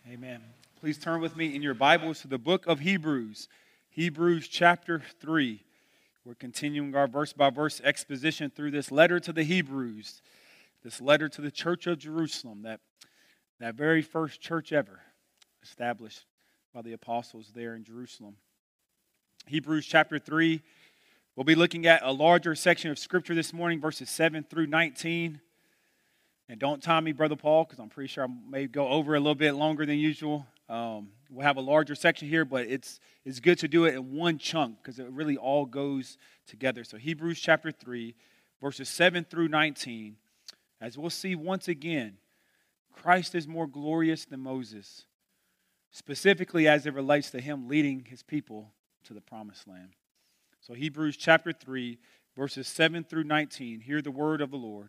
Amen. Please turn with me in your Bibles to the book of Hebrews, Hebrews chapter 3. We're continuing our verse-by-verse exposition through this letter to the Hebrews, this letter to the church of Jerusalem, that very first church ever established by the apostles there in Jerusalem. Hebrews chapter 3, we'll be looking at a larger section of Scripture this morning, verses 7 through 19. And don't time me, Brother Paul, because I'm pretty sure I may go over a little bit longer than usual. We'll have a larger section here, but it's good to do it in one chunk because it really all goes together. So Hebrews chapter 3, verses 7 through 19. As we'll see once again, Christ is more glorious than Moses, specifically as it relates to him leading his people to the promised land. So Hebrews chapter 3, verses 7 through 19. Hear the word of the Lord.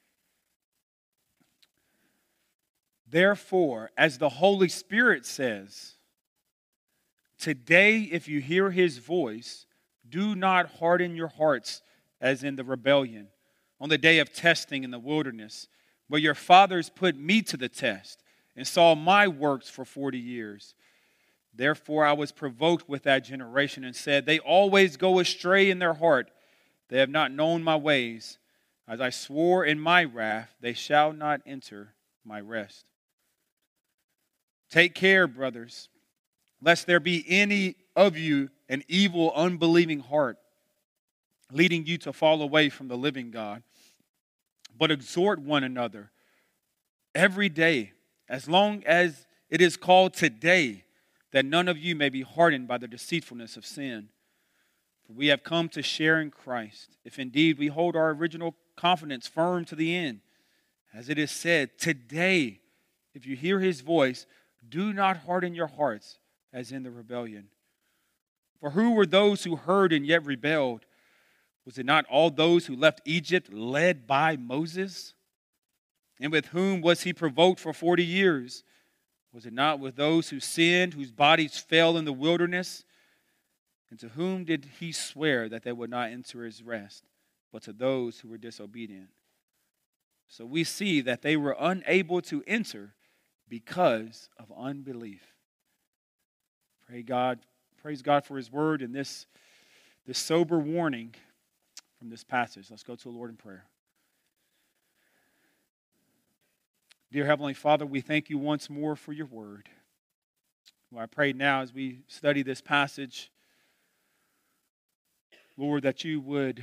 Therefore, as the Holy Spirit says, today if you hear his voice, do not harden your hearts as in the rebellion, on the day of testing in the wilderness, where your fathers put me to the test and saw my works for 40 years. Therefore I was provoked with that generation and said, they always go astray in their heart. They have not known my ways. As I swore in my wrath, they shall not enter my rest. Take care, brothers, lest there be any of you an evil, unbelieving heart, leading you to fall away from the living God. But exhort one another every day, as long as it is called today, that none of you may be hardened by the deceitfulness of sin. For we have come to share in Christ, if indeed we hold our original confidence firm to the end. As it is said, today, if you hear his voice, do not harden your hearts as in the rebellion. For who were those who heard and yet rebelled? Was it not all those who left Egypt led by Moses? And with whom was he provoked for 40 years? Was it not with those who sinned, whose bodies fell in the wilderness? And to whom did he swear that they would not enter his rest, but to those who were disobedient? So we see that they were unable to enter because of unbelief. Praise God for his word and this sober warning from this passage. Let's go to the Lord in prayer. Dear Heavenly Father, we thank you once more for your word. Lord, I pray now as we study this passage, Lord, that you would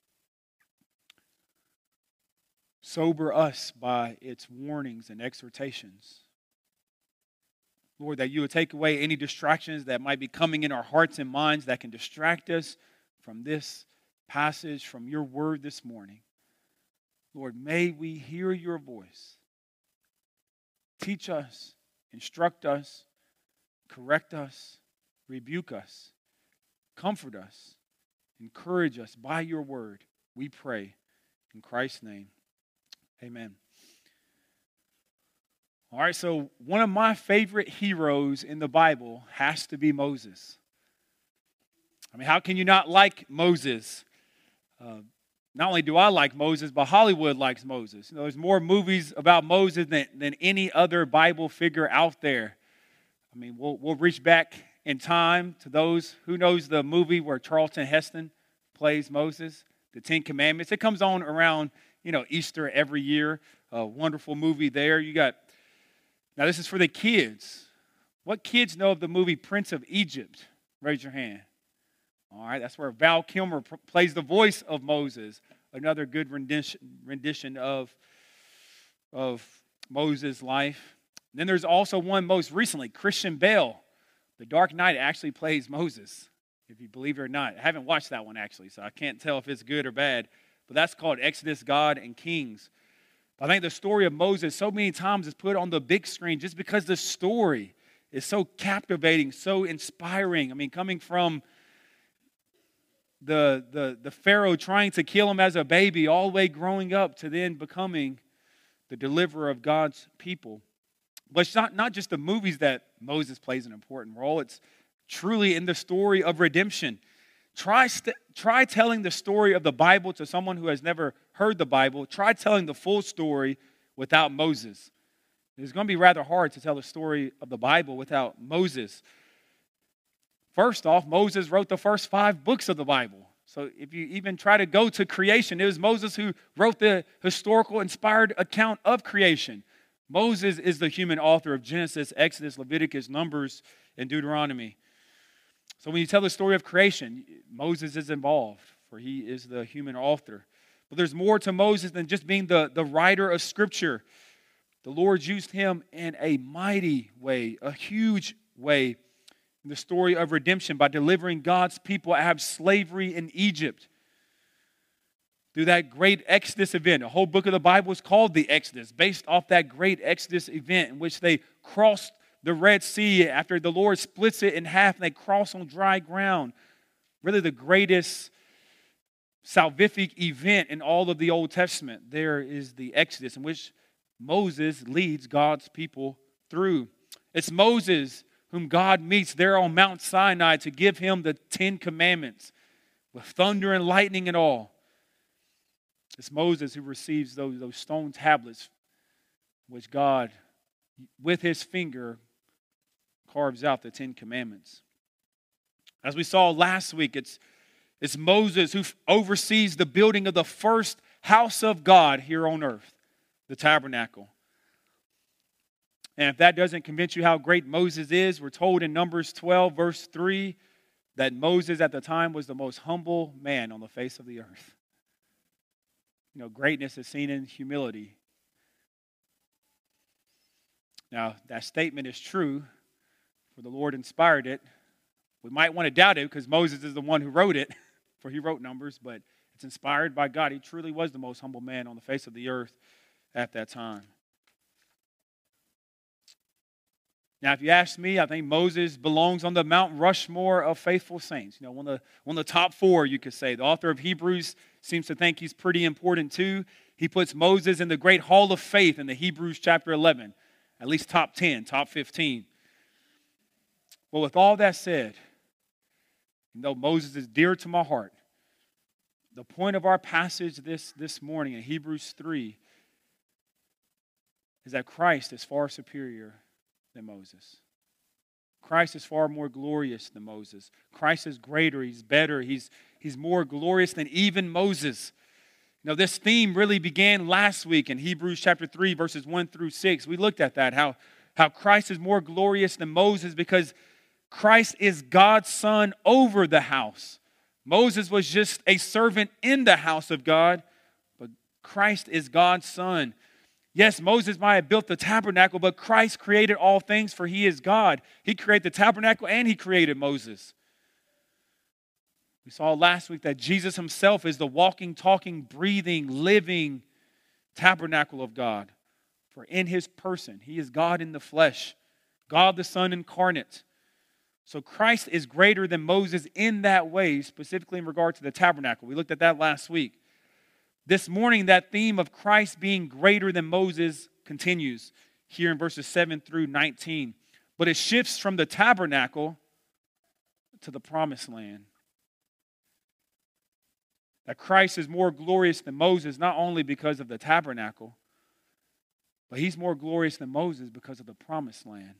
sober us by its warnings and exhortations. Lord, that you would take away any distractions that might be coming in our hearts and minds that can distract us from this passage, from your word this morning. Lord, may we hear your voice. Teach us, instruct us, correct us, rebuke us, comfort us, encourage us by your word. We pray in Christ's name. Amen. All right, so one of my favorite heroes in the Bible has to be Moses. I mean, how can you not like Moses? Not only do I like Moses, but Hollywood likes Moses. You know, there's more movies about Moses than any other Bible figure out there. I mean, we'll reach back in time to those who knows the movie where Charlton Heston plays Moses, the Ten Commandments. It comes on around, Easter every year. A wonderful movie there. Now, this is for the kids. What kids know of the movie Prince of Egypt? Raise your hand. All right, that's where Val Kilmer plays the voice of Moses. Another good rendition of Moses' life. And then there's also one most recently, Christian Bale. The Dark Knight actually plays Moses, if you believe it or not. I haven't watched that one actually, so I can't tell if it's good or bad. But that's called Exodus, God, and Kings. I think the story of Moses so many times is put on the big screen just because the story is so captivating, so inspiring. I mean, coming from the Pharaoh trying to kill him as a baby, all the way growing up to then becoming the deliverer of God's people. But it's not just the movies that Moses plays an important role. It's truly in the story of redemption. Try telling the story of the Bible to someone who has never heard the Bible. Try telling the full story without Moses. It's going to be rather hard to tell the story of the Bible without Moses. First off, Moses wrote the first 5 books of the Bible. So if you even try to go to creation, it was Moses who wrote the historical inspired account of creation. Moses is the human author of Genesis, Exodus, Leviticus, Numbers, and Deuteronomy. So when you tell the story of creation, Moses is involved, for he is the human author. But there's more to Moses than just being the writer of Scripture. The Lord used him in a mighty way, a huge way, in the story of redemption by delivering God's people out of slavery in Egypt. Through that great Exodus event. A whole book of the Bible is called the Exodus, based off that great Exodus event in which they crossed the Red Sea after the Lord splits it in half and they cross on dry ground. Really the greatest salvific event in all of the Old Testament. There is the Exodus in which Moses leads God's people through. It's Moses whom God meets there on Mount Sinai to give him the 10 Commandments with thunder and lightning and all. It's Moses who receives those stone tablets which God, with his finger, carves out the 10 Commandments. As we saw last week, it's Moses who oversees the building of the first house of God here on earth, the tabernacle. And if that doesn't convince you how great Moses is, we're told in Numbers 12, verse 3, that Moses at the time was the most humble man on the face of the earth. You know, greatness is seen in humility. Now, that statement is true, for the Lord inspired it. We might want to doubt it because Moses is the one who wrote it, for he wrote Numbers, but it's inspired by God. He truly was the most humble man on the face of the earth at that time. Now, if you ask me, I think Moses belongs on the Mount Rushmore of faithful saints. You know, one of the top 4, you could say. The author of Hebrews seems to think he's pretty important too. He puts Moses in the great hall of faith in the Hebrews chapter 11. At least top 10, top 15. Well, with all that said, though Moses is dear to my heart, the point of our passage this morning in Hebrews 3 is that Christ is far superior than Moses. Christ is far more glorious than Moses. Christ is greater, he's better, he's more glorious than even Moses. You know, this theme really began last week in Hebrews chapter 3, verses 1 through 6. We looked at that, how Christ is more glorious than Moses because Christ is God's son over the house. Moses was just a servant in the house of God, but Christ is God's son. Yes, Moses might have built the tabernacle, but Christ created all things, for he is God. He created the tabernacle and he created Moses. We saw last week that Jesus himself is the walking, talking, breathing, living tabernacle of God. For in his person, he is God in the flesh, God the Son incarnate. So Christ is greater than Moses in that way, specifically in regard to the tabernacle. We looked at that last week. This morning, that theme of Christ being greater than Moses continues here in verses 7 through 19. But it shifts from the tabernacle to the promised land. That Christ is more glorious than Moses, not only because of the tabernacle, but he's more glorious than Moses because of the promised land.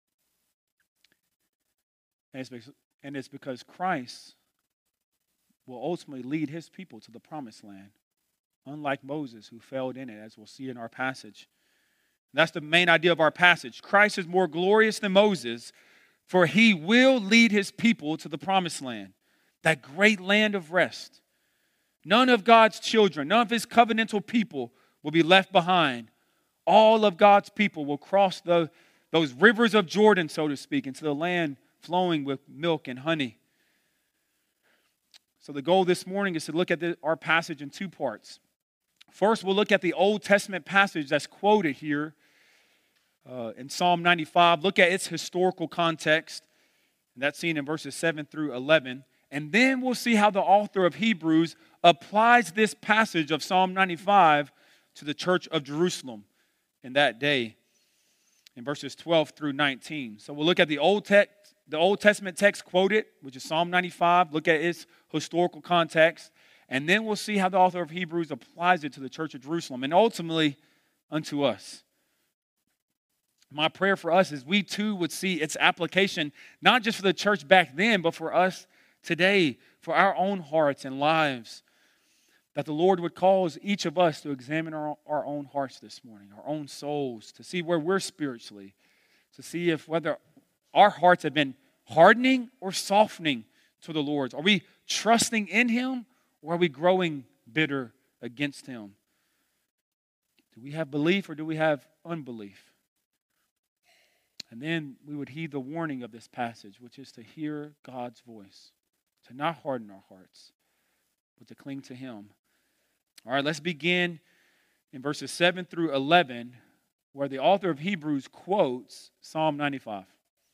And it's because Christ will ultimately lead his people to the promised land, unlike Moses, who failed in it, as we'll see in our passage. That's the main idea of our passage. Christ is more glorious than Moses, for he will lead his people to the promised land, that great land of rest. None of God's children, none of his covenantal people will be left behind. All of God's people will cross those rivers of Jordan, so to speak, into the land flowing with milk and honey. So the goal this morning is to look at our passage in 2 parts. First, we'll look at the Old Testament passage that's quoted here in Psalm 95. Look at its historical context. And that's seen in verses 7 through 11. And then we'll see how the author of Hebrews applies this passage of Psalm 95 to the church of Jerusalem in that day in verses 12 through 19. So we'll look at the Old Testament text quoted, which is Psalm 95. Look at its historical context. And then we'll see how the author of Hebrews applies it to the church of Jerusalem and ultimately unto us. My prayer for us is we too would see its application, not just for the church back then, but for us today, for our own hearts and lives. That the Lord would cause each of us to examine our own hearts this morning, our own souls, to see where we're spiritually, to see if whether our hearts have been hardening or softening to the Lord's. Are we trusting in Him, or are we growing bitter against Him? Do we have belief or do we have unbelief? And then we would heed the warning of this passage, which is to hear God's voice, to not harden our hearts, but to cling to Him. All right, let's begin in verses 7 through 11, where the author of Hebrews quotes Psalm 95.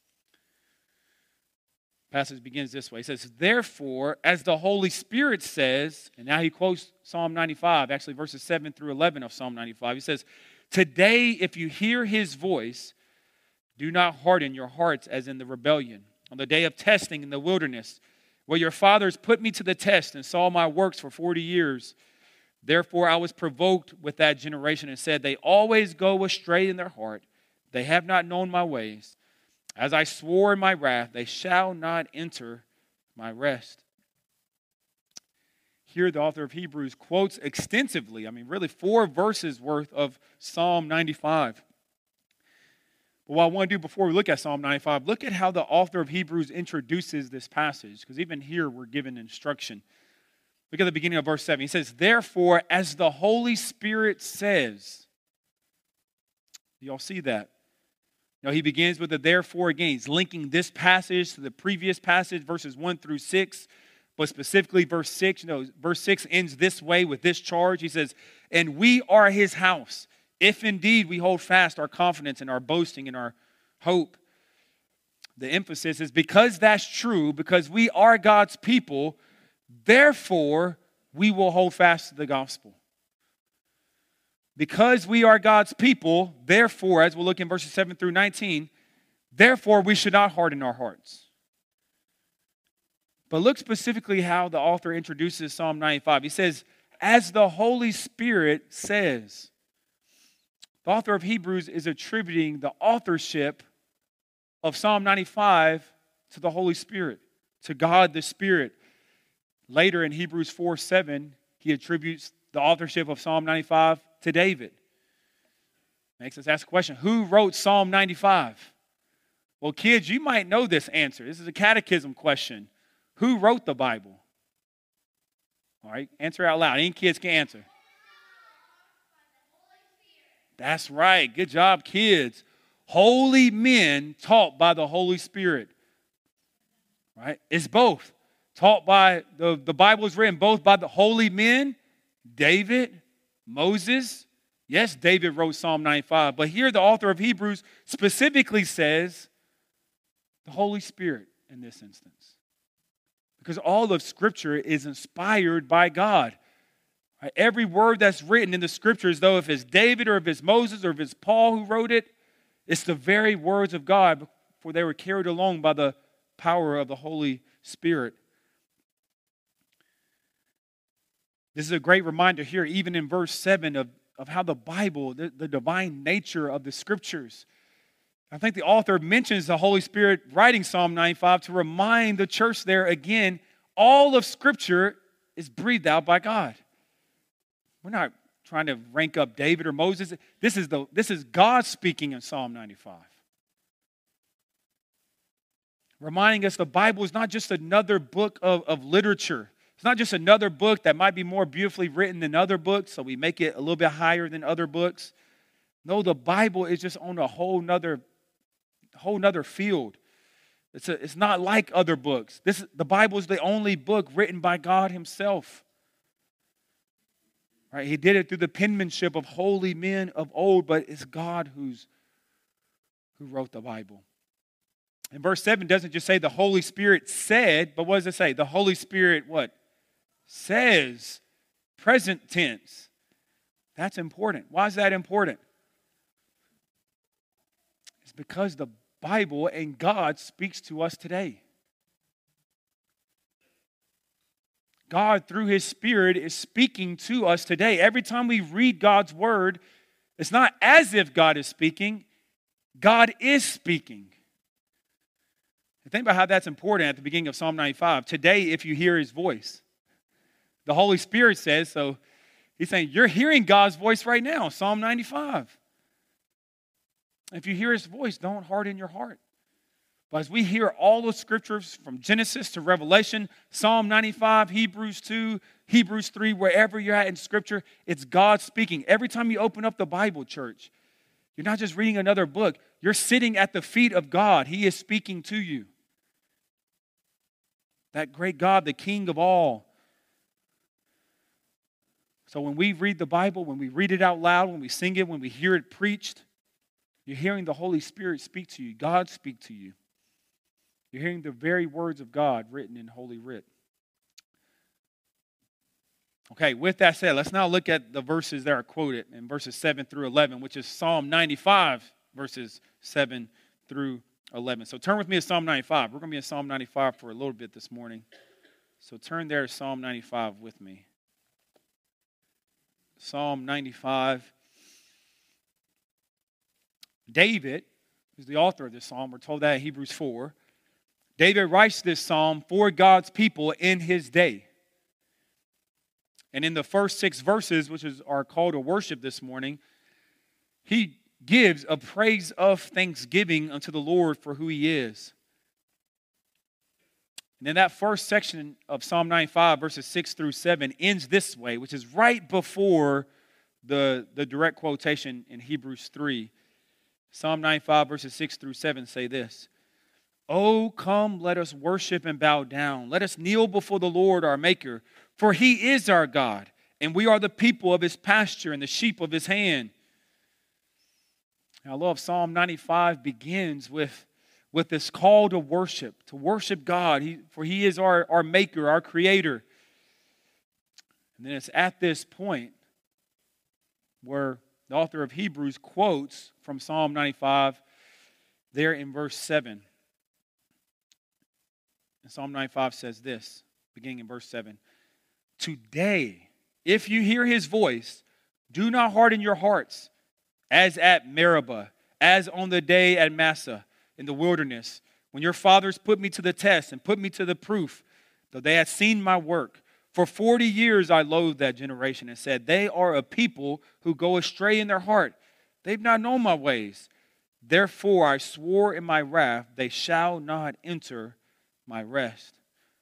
The passage begins this way. He says, therefore, as the Holy Spirit says, and now he quotes Psalm 95, actually verses 7 through 11 of Psalm 95. He says, today, if you hear His voice, do not harden your hearts as in the rebellion, on the day of testing in the wilderness, where your fathers put me to the test and saw my works for 40 years. Therefore I was provoked with that generation and said, they always go astray in their heart. They have not known my ways. As I swore in my wrath, they shall not enter my rest. Here the author of Hebrews quotes extensively, really 4 verses worth of Psalm 95. But what I want to do before we look at Psalm 95, look at how the author of Hebrews introduces this passage, because even here we're given instruction. Look at the beginning of verse 7. He says, therefore, as the Holy Spirit says. Do y'all see that? He begins with the therefore again. He's linking this passage to the previous passage, verses 1 through 6. But specifically verse 6, verse 6 ends this way with this charge. He says, and we are His house, if indeed we hold fast our confidence and our boasting and our hope. The emphasis is because that's true, because we are God's people, therefore we will hold fast to the gospel. Because we are God's people, therefore, as we'll look in verses 7 through 19, therefore we should not harden our hearts. But look specifically how the author introduces Psalm 95. He says, as the Holy Spirit says. The author of Hebrews is attributing the authorship of Psalm 95 to the Holy Spirit, to God the Spirit. Later in Hebrews 4:7, he attributes the authorship of Psalm 95 to David. Makes us ask the question, who wrote Psalm 95? Well, kids, you might know this answer. This is a catechism question. Who wrote the Bible? All right, answer out loud. Any kids can answer. That's right. Good job, kids. Holy men taught by the Holy Spirit. Right? It's both. Taught by, the Bible is written both by the holy men, David, Moses. Yes, David wrote Psalm 95. But here the author of Hebrews specifically says the Holy Spirit in this instance. Because all of Scripture is inspired by God. Right? Every word that's written in the Scriptures, though if it's David or if it's Moses or if it's Paul who wrote it, it's the very words of God, for they were carried along by the power of the Holy Spirit. This is a great reminder here, even in verse 7, of how the Bible, the divine nature of the Scriptures. I think the author mentions the Holy Spirit writing Psalm 95 to remind the church there again, all of Scripture is breathed out by God. We're not trying to rank up David or Moses. This is God speaking in Psalm 95. Reminding us the Bible is not just another book of literature. It's not just another book that might be more beautifully written than other books, so we make it a little bit higher than other books. No, the Bible is just on a whole nother field. It's not like other books. The Bible is the only book written by God Himself. Right? He did it through the penmanship of holy men of old, but it's God who wrote the Bible. And verse 7 doesn't just say the Holy Spirit said, but what does it say? The Holy Spirit what? Says. Present tense. That's important. Why is that important? It's because the Bible and God speaks to us today. God, through His Spirit, is speaking to us today. Every time we read God's Word, it's not as if God is speaking. God is speaking. And think about how that's important at the beginning of Psalm 95. Today, if you hear his voice, the Holy Spirit says, so he's saying, you're hearing God's voice right now, Psalm 95. If you hear his voice, don't harden your heart. But as we hear all the scriptures from Genesis to Revelation, Psalm 95, Hebrews 2, Hebrews 3, wherever you're at in scripture, it's God speaking. Every time you open up the Bible, church, you're not just reading another book. You're sitting at the feet of God. He is speaking to you. That great God, the King of all. So when we read the Bible, when we read it out loud, when we sing it, when we hear it preached, you're hearing the Holy Spirit speak to you. God speak to you. You're hearing the very words of God written in Holy Writ. Okay, with that said, let's now look at the verses that are quoted in verses 7 through 11, which is Psalm 95, verses 7 through 11. So turn with me to Psalm 95. We're going to be in Psalm 95 for a little bit this morning. So turn there to Psalm 95 with me. Psalm 95. David, who's the author of this psalm, we're told that in Hebrews 4. David writes this psalm for God's people in his day. And in the first 6 verses, which is our call to worship this morning, he gives a praise of thanksgiving unto the Lord for who he is. And then that first section of Psalm 95, verses 6 through 7, ends this way, which is right before the direct quotation in Hebrews 3. Psalm 95, verses 6 through 7 say this: Oh, come, let us worship and bow down. Let us kneel before the Lord our Maker, for he is our God, and we are the people of his pasture and the sheep of his hand. And I love Psalm 95 begins with this call to worship God, for he is our Maker, our Creator. And then it's at this point where the author of Hebrews quotes from Psalm 95 there in verse 7. And Psalm 95 says this, beginning in verse 7. Today, if you hear his voice, do not harden your hearts, as at Meribah, as on the day at Massah in the wilderness, when your fathers put me to the test and put me to the proof, though they had seen my work. For 40 years I loathed that generation and said, they are a people who go astray in their heart. They've not known my ways. Therefore I swore in my wrath, they shall not enter my rest.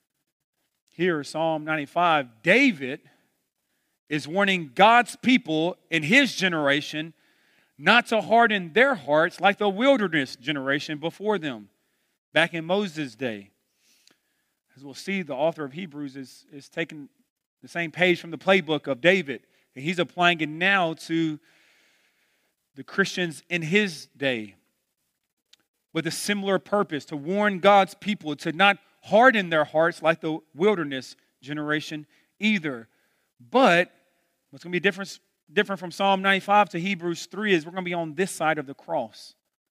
Here, Psalm 95, David is warning God's people in his generation not to harden their hearts like the wilderness generation before them, back in Moses' day. As we'll see, the author of Hebrews is taking the same page from the playbook of David, and he's applying it now to the Christians in his day with a similar purpose, to warn God's people to not harden their hearts like the wilderness generation either. But what's going to be different from Psalm 95 to Hebrews 3 is we're going to be on this side of the cross,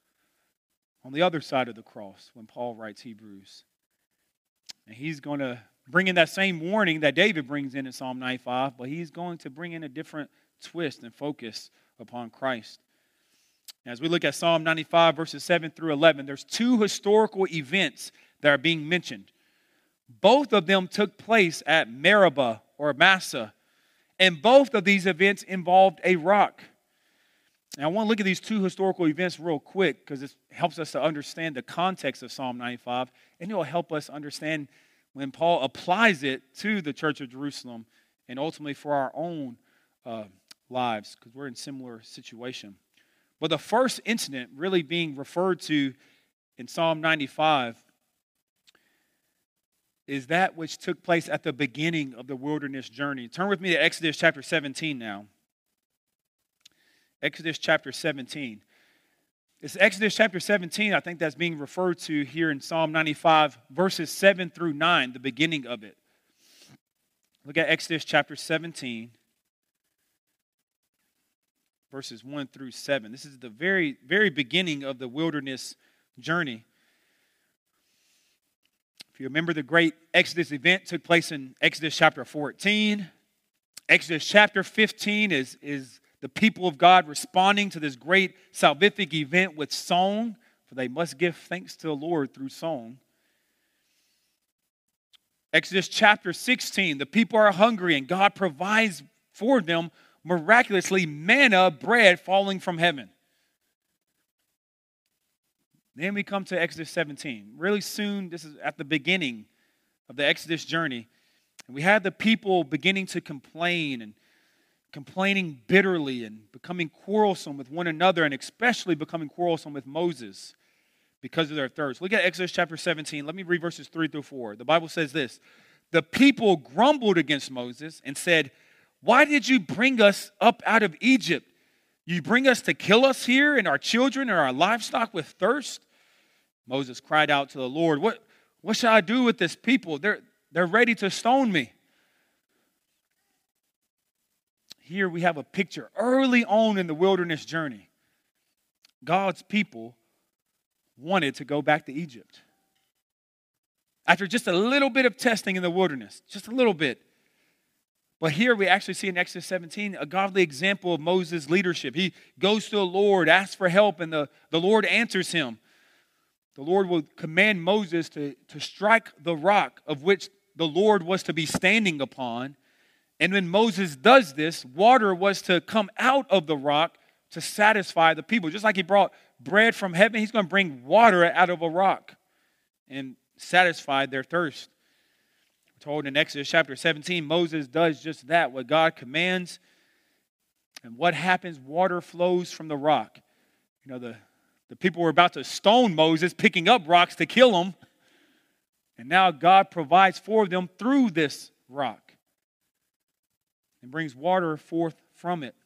on the other side of the cross when Paul writes Hebrews. And he's going to bring in that same warning that David brings in Psalm 95, but he's going to bring in a different twist and focus upon Christ. As we look at Psalm 95, verses 7 through 11, there's 2 historical events that are being mentioned. Both of them took place at Meribah or Massah, and both of these events involved a rock. And I want to look at these 2 historical events real quick because it helps us to understand the context of Psalm 95, and it will help us understand when Paul applies it to the church of Jerusalem and ultimately for our own lives because we're in a similar situation. But the first incident really being referred to in Psalm 95 is that which took place at the beginning of the wilderness journey. Turn with me to Exodus chapter 17 now. Exodus chapter 17. It's Exodus chapter 17, I think that's being referred to here in Psalm 95, verses 7 through 9, the beginning of it. Look at Exodus chapter 17, verses 1 through 7. This is the very, very beginning of the wilderness journey. If you remember, the great Exodus event took place in Exodus chapter 14. Exodus chapter 15 is the people of God responding to this great salvific event with song, for they must give thanks to the Lord through song. Exodus chapter 16, the people are hungry and God provides for them miraculously manna, bread falling from heaven. Then we come to Exodus 17. Really soon, this is at the beginning of the Exodus journey. And we had the people beginning to complain and complaining bitterly and becoming quarrelsome with one another, and especially becoming quarrelsome with Moses because of their thirst. Look at Exodus chapter 17. Let me read verses 3 through 4. The Bible says this: the people grumbled against Moses and said, "Why did you bring us up out of Egypt? You bring us to kill us here and our children and our livestock with thirst?" Moses cried out to the Lord, What shall I do with this people? They're ready to stone me. Here we have a picture early on in the wilderness journey. God's people wanted to go back to Egypt. After just a little bit of testing in the wilderness, just a little bit. But here we actually see in Exodus 17 a godly example of Moses' leadership. He goes to the Lord, asks for help, and the Lord answers him. The Lord will command Moses to strike the rock of which the Lord was to be standing upon. And when Moses does this, water was to come out of the rock to satisfy the people. Just like he brought bread from heaven, he's going to bring water out of a rock and satisfy their thirst. We're told in Exodus chapter 17, Moses does just that, what God commands. And what happens? Water flows from the rock. You know, the people were about to stone Moses, picking up rocks to kill him. And now God provides for them through this rock and brings water forth from it.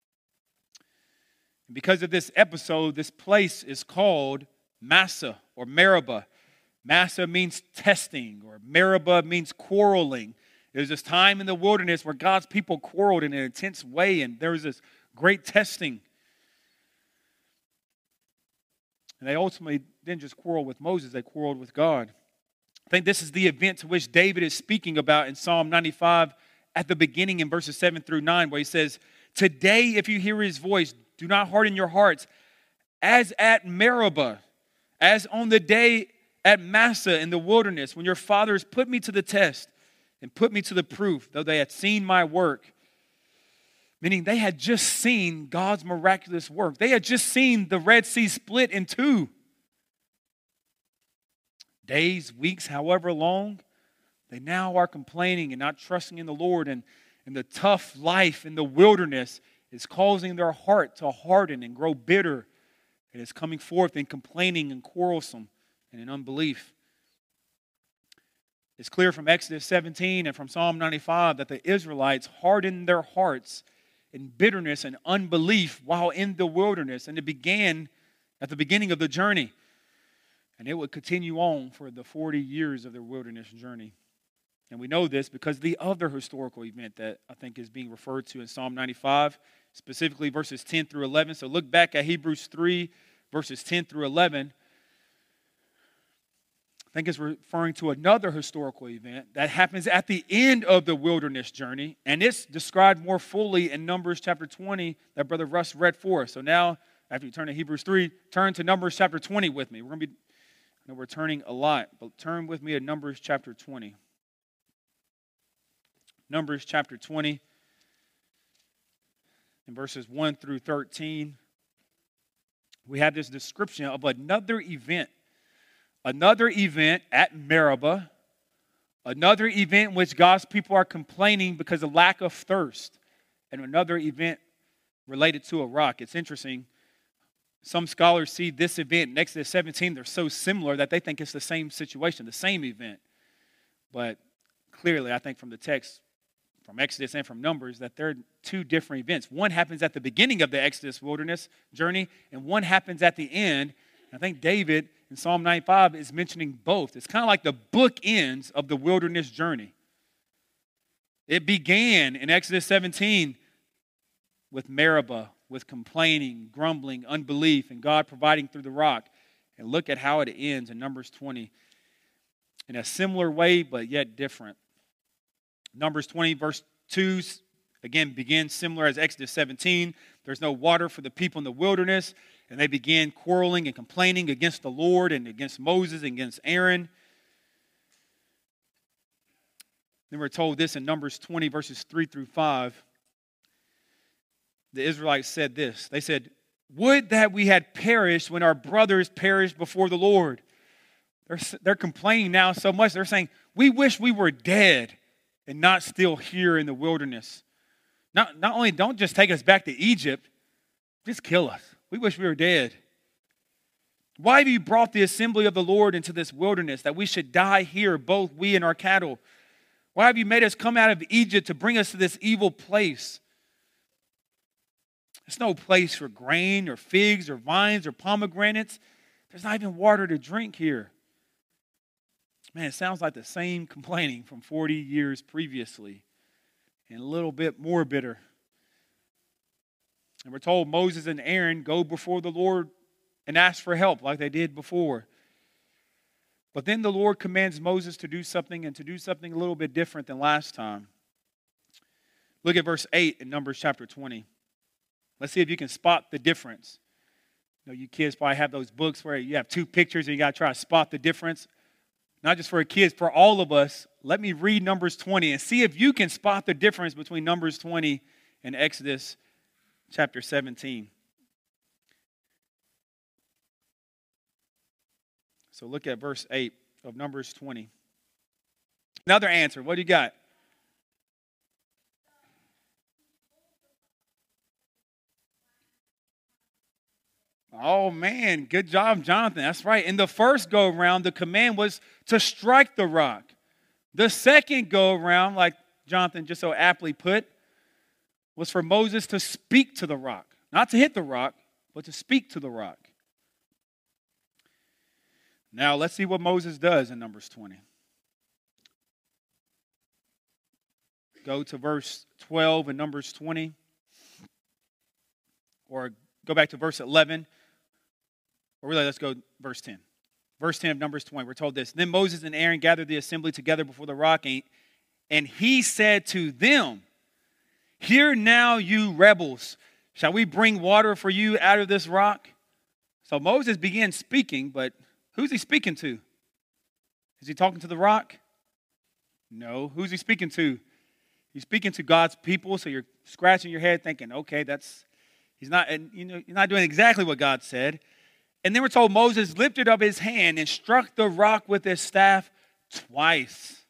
And because of this episode, this place is called Massah or Meribah. Massah means testing, or Meribah means quarreling. There's this time in the wilderness where God's people quarreled in an intense way, and there was this great testing. And they ultimately didn't just quarrel with Moses, they quarreled with God. I think this is the event to which David is speaking about in Psalm 95 at the beginning in verses 7 through 9, where he says, "Today, if you hear his voice, do not harden your hearts, as at Meribah, as on the day at Massah in the wilderness, when your fathers put me to the test and put me to the proof, though they had seen my work." Meaning they had just seen God's miraculous work. They had just seen the Red Sea split in two. Days, weeks, however long, they now are complaining and not trusting in the Lord. And the tough life in the wilderness is causing their heart to harden and grow bitter. It is coming forth in complaining and quarrelsome and in unbelief. It's clear from Exodus 17 and from Psalm 95 that the Israelites hardened their hearts in bitterness and unbelief while in the wilderness. And it began at the beginning of the journey. And it would continue on for the 40 years of their wilderness journey. And we know this because the other historical event that I think is being referred to in Psalm 95, specifically verses 10 through 11. So look back at Hebrews 3, verses 10 through 11. I think it's referring to another historical event that happens at the end of the wilderness journey. And it's described more fully in Numbers chapter 20 that Brother Russ read for us. So now, after you turn to Hebrews 3, turn to Numbers chapter 20 with me. I know we're turning a lot, but turn with me to Numbers chapter 20. Numbers chapter 20, in verses 1 through 13. We have this description of another event. Another event at Meribah. Another event in which God's people are complaining because of lack of thirst. And another event related to a rock. It's interesting. Some scholars see this event in Exodus 17, they're so similar that they think it's the same situation, the same event. But clearly, I think from the text, from Exodus and from Numbers, that they're two different events. One happens at the beginning of the Exodus wilderness journey, and one happens at the end. I think David in Psalm 95 is mentioning both. It's kind of like the bookends of the wilderness journey. It began in Exodus 17 with Meribah, with complaining, grumbling, unbelief, and God providing through the rock. And look at how it ends in Numbers 20 in a similar way, but yet different. Numbers 20, verse 2 Again, begins similar as Exodus 17. There's no water for the people in the wilderness, and they began quarreling and complaining against the Lord and against Moses and against Aaron. Then we're told this in Numbers 20, verses 3 through 5. The Israelites said this. They said, "Would that we had perished when our brothers perished before the Lord." They're complaining now so much. They're saying, "We wish we were dead and not still here in the wilderness. Not only don't just take us back to Egypt, just kill us. We wish we were dead. Why have you brought the assembly of the Lord into this wilderness, that we should die here, both we and our cattle? Why have you made us come out of Egypt to bring us to this evil place? There's no place for grain or figs or vines or pomegranates. There's not even water to drink here." Man, it sounds like the same complaining from 40 years previously, and a little bit more bitter. And we're told Moses and Aaron go before the Lord and ask for help like they did before. But then the Lord commands Moses to do something, and to do something a little bit different than last time. Look at verse 8 in Numbers chapter 20. Let's see if you can spot the difference. You know, you kids probably have those books where you have two pictures and you got to try to spot the difference. Not just for kids, for all of us. Let me read Numbers 20 and see if you can spot the difference between Numbers 20 and Exodus chapter 17. So look at verse 8 of Numbers 20. Another answer. What do you got? Oh, man. Good job, Jonathan. That's right. In the first go-around, the command was to strike the rock. The second go-around, like Jonathan just so aptly put, was for Moses to speak to the rock. Not to hit the rock, but to speak to the rock. Now, let's see what Moses does in Numbers 20. Go to verse 12 in Numbers 20. Or go back to verse 11. Or really, let's go verse 10. Verse 10 of Numbers 20, we're told this. Then Moses and Aaron gathered the assembly together before the rock, and he said to them, "Hear now, you rebels, shall we bring water for you out of this rock?" So Moses began speaking, but who's he speaking to? Is he talking to the rock? No. Who's he speaking to? He's speaking to God's people, so you're scratching your head thinking, okay, he's not doing exactly what God said. And then we're told Moses lifted up his hand and struck the rock with his staff twice.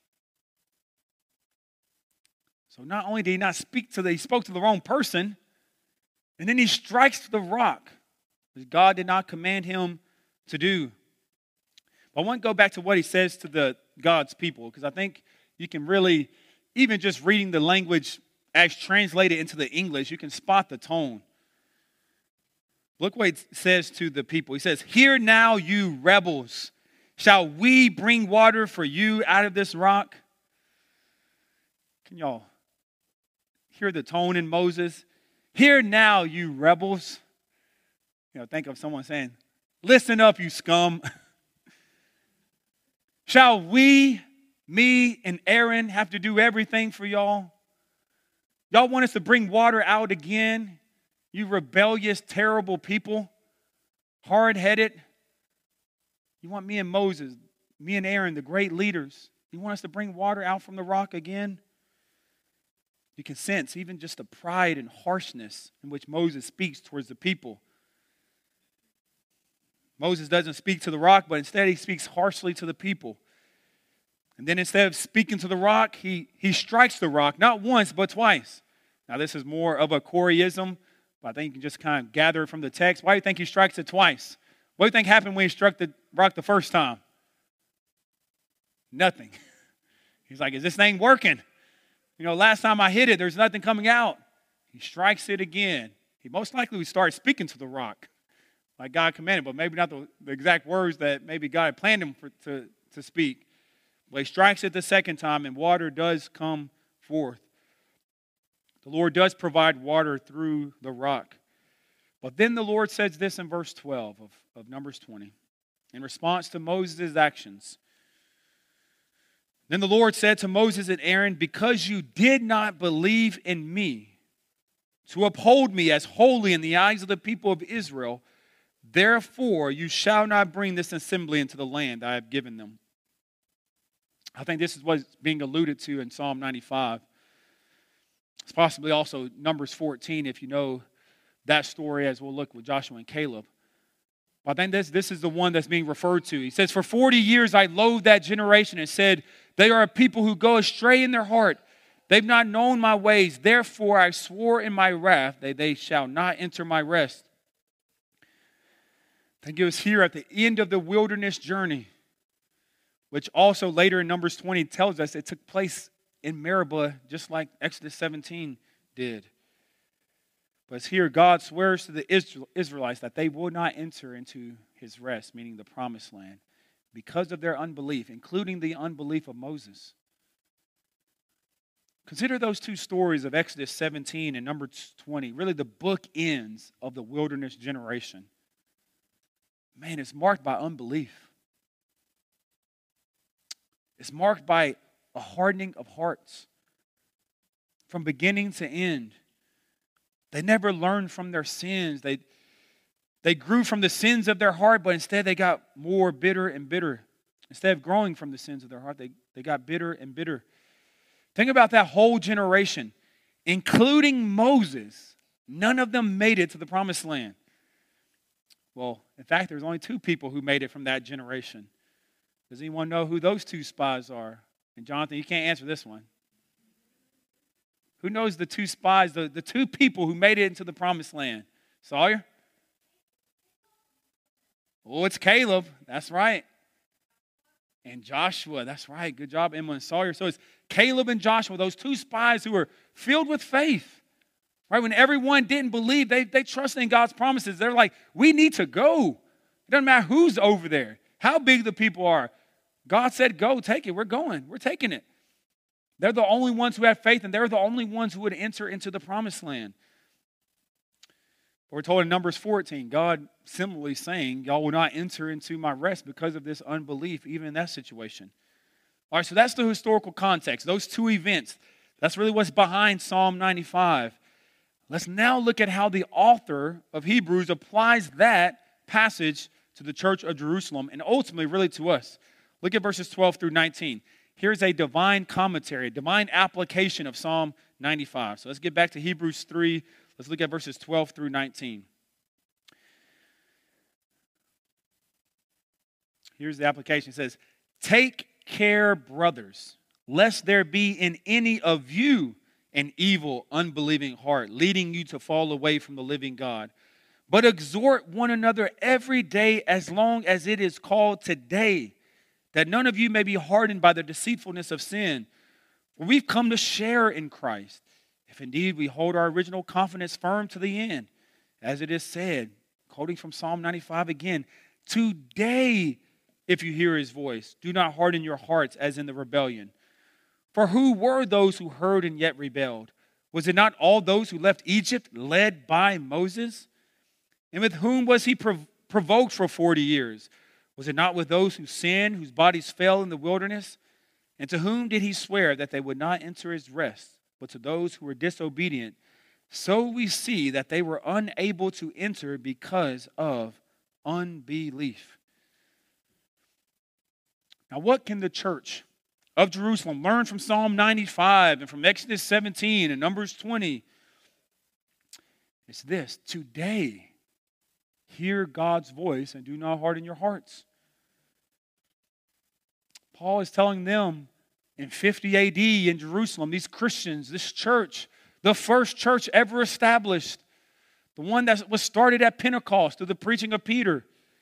So not only did he not he spoke to the wrong person, and then he strikes the rock, which God did not command him to do. But I want to go back to what he says to God's people, because I think you can really, even just reading the language as translated into the English, you can spot the tone. Look what it says to the people. He says, "Hear now, you rebels. Shall we bring water for you out of this rock?" Can y'all hear the tone in Moses? "Hear now, you rebels." Think of someone saying, "Listen up, you scum." Shall we, me and Aaron, have to do everything for y'all? Y'all want us to bring water out again? You rebellious, terrible people, hard-headed. You want me and Moses, me and Aaron, the great leaders, you want us to bring water out from the rock again? You can sense even just the pride and harshness in which Moses speaks towards the people. Moses doesn't speak to the rock, but instead he speaks harshly to the people. And then instead of speaking to the rock, he strikes the rock, not once, but twice. Now this is more of a Coreyism, but I think you can just kind of gather it from the text. Why do you think he strikes it twice? What do you think happened when he struck the rock the first time? Nothing. He's like, is this thing working? Last time I hit it, there's nothing coming out. He strikes it again. He most likely would start speaking to the rock like God commanded, but maybe not the exact words that maybe God had planned him to speak. But he strikes it the second time, and water does come forth. The Lord does provide water through the rock. But then the Lord says this in verse 12 of Numbers 20. In response to Moses' actions, Then the Lord said to Moses and Aaron, because you did not believe in me to uphold me as holy in the eyes of the people of Israel, therefore you shall not bring this assembly into the land I have given them. I think this is what's being alluded to in Psalm 95. It's possibly also Numbers 14 if you know that story, as we'll look with Joshua and Caleb. But I think this is the one that's being referred to. He says, for 40 years I loathed that generation and said, they are a people who go astray in their heart. They've not known my ways. Therefore I swore in my wrath that they shall not enter my rest. I think it was here at the end of the wilderness journey, which also later in Numbers 20 tells us it took place in Meribah, just like Exodus 17 did. But it's here God swears to the Israelites that they will not enter into his rest, meaning the promised land, because of their unbelief, including the unbelief of Moses. Consider those two stories of Exodus 17 and Numbers 20, really the bookends of the wilderness generation. Man, it's marked by unbelief. It's marked by a hardening of hearts from beginning to end. They never learned from their sins. They grew from the sins of their heart, but instead they got more bitter and bitter. Instead of growing from the sins of their heart, they got bitter and bitter. Think about that whole generation, including Moses. None of them made it to the promised land. Well, in fact, there's only two people who made it from that generation. Does anyone know who those two spies are? And Jonathan, you can't answer this one. Who knows the two spies, the two people who made it into the promised land? Sawyer? Oh, it's Caleb. That's right. And Joshua. That's right. Good job, Emma and Sawyer. So it's Caleb and Joshua, those two spies who were filled with faith. Right? When everyone didn't believe, they trusted in God's promises. They're like, we need to go. It doesn't matter who's over there, how big the people are. God said, go, take it. We're going. We're taking it. They're the only ones who have faith, and they're the only ones who would enter into the promised land. We're told in Numbers 14, God similarly saying, y'all will not enter into my rest because of this unbelief, even in that situation. All right, so that's the historical context. Those two events, that's really what's behind Psalm 95. Let's now look at how the author of Hebrews applies that passage to the church of Jerusalem and ultimately really to us. Look at verses 12 through 19. Here's a divine commentary, a divine application of Psalm 95. So let's get back to Hebrews 3. Let's look at verses 12 through 19. Here's the application. It says, take care, brothers, lest there be in any of you an evil, unbelieving heart, leading you to fall away from the living God. But exhort one another every day as long as it is called today, that none of you may be hardened by the deceitfulness of sin. For we've come to share in Christ, if indeed we hold our original confidence firm to the end. As it is said, quoting from Psalm 95 again, today, if you hear his voice, do not harden your hearts as in the rebellion. For who were those who heard and yet rebelled? Was it not all those who left Egypt led by Moses? And with whom was he provoked for 40 years? Was it not with those who sinned, whose bodies fell in the wilderness? And to whom did he swear that they would not enter his rest, but to those who were disobedient? So we see that they were unable to enter because of unbelief. Now, what can the church of Jerusalem learn from Psalm 95 and from Exodus 17 and Numbers 20? It's this: today, hear God's voice and do not harden your hearts. Paul is telling them in 50 AD in Jerusalem, these Christians, this church, the first church ever established, the one that was started at Pentecost through the preaching of Peter.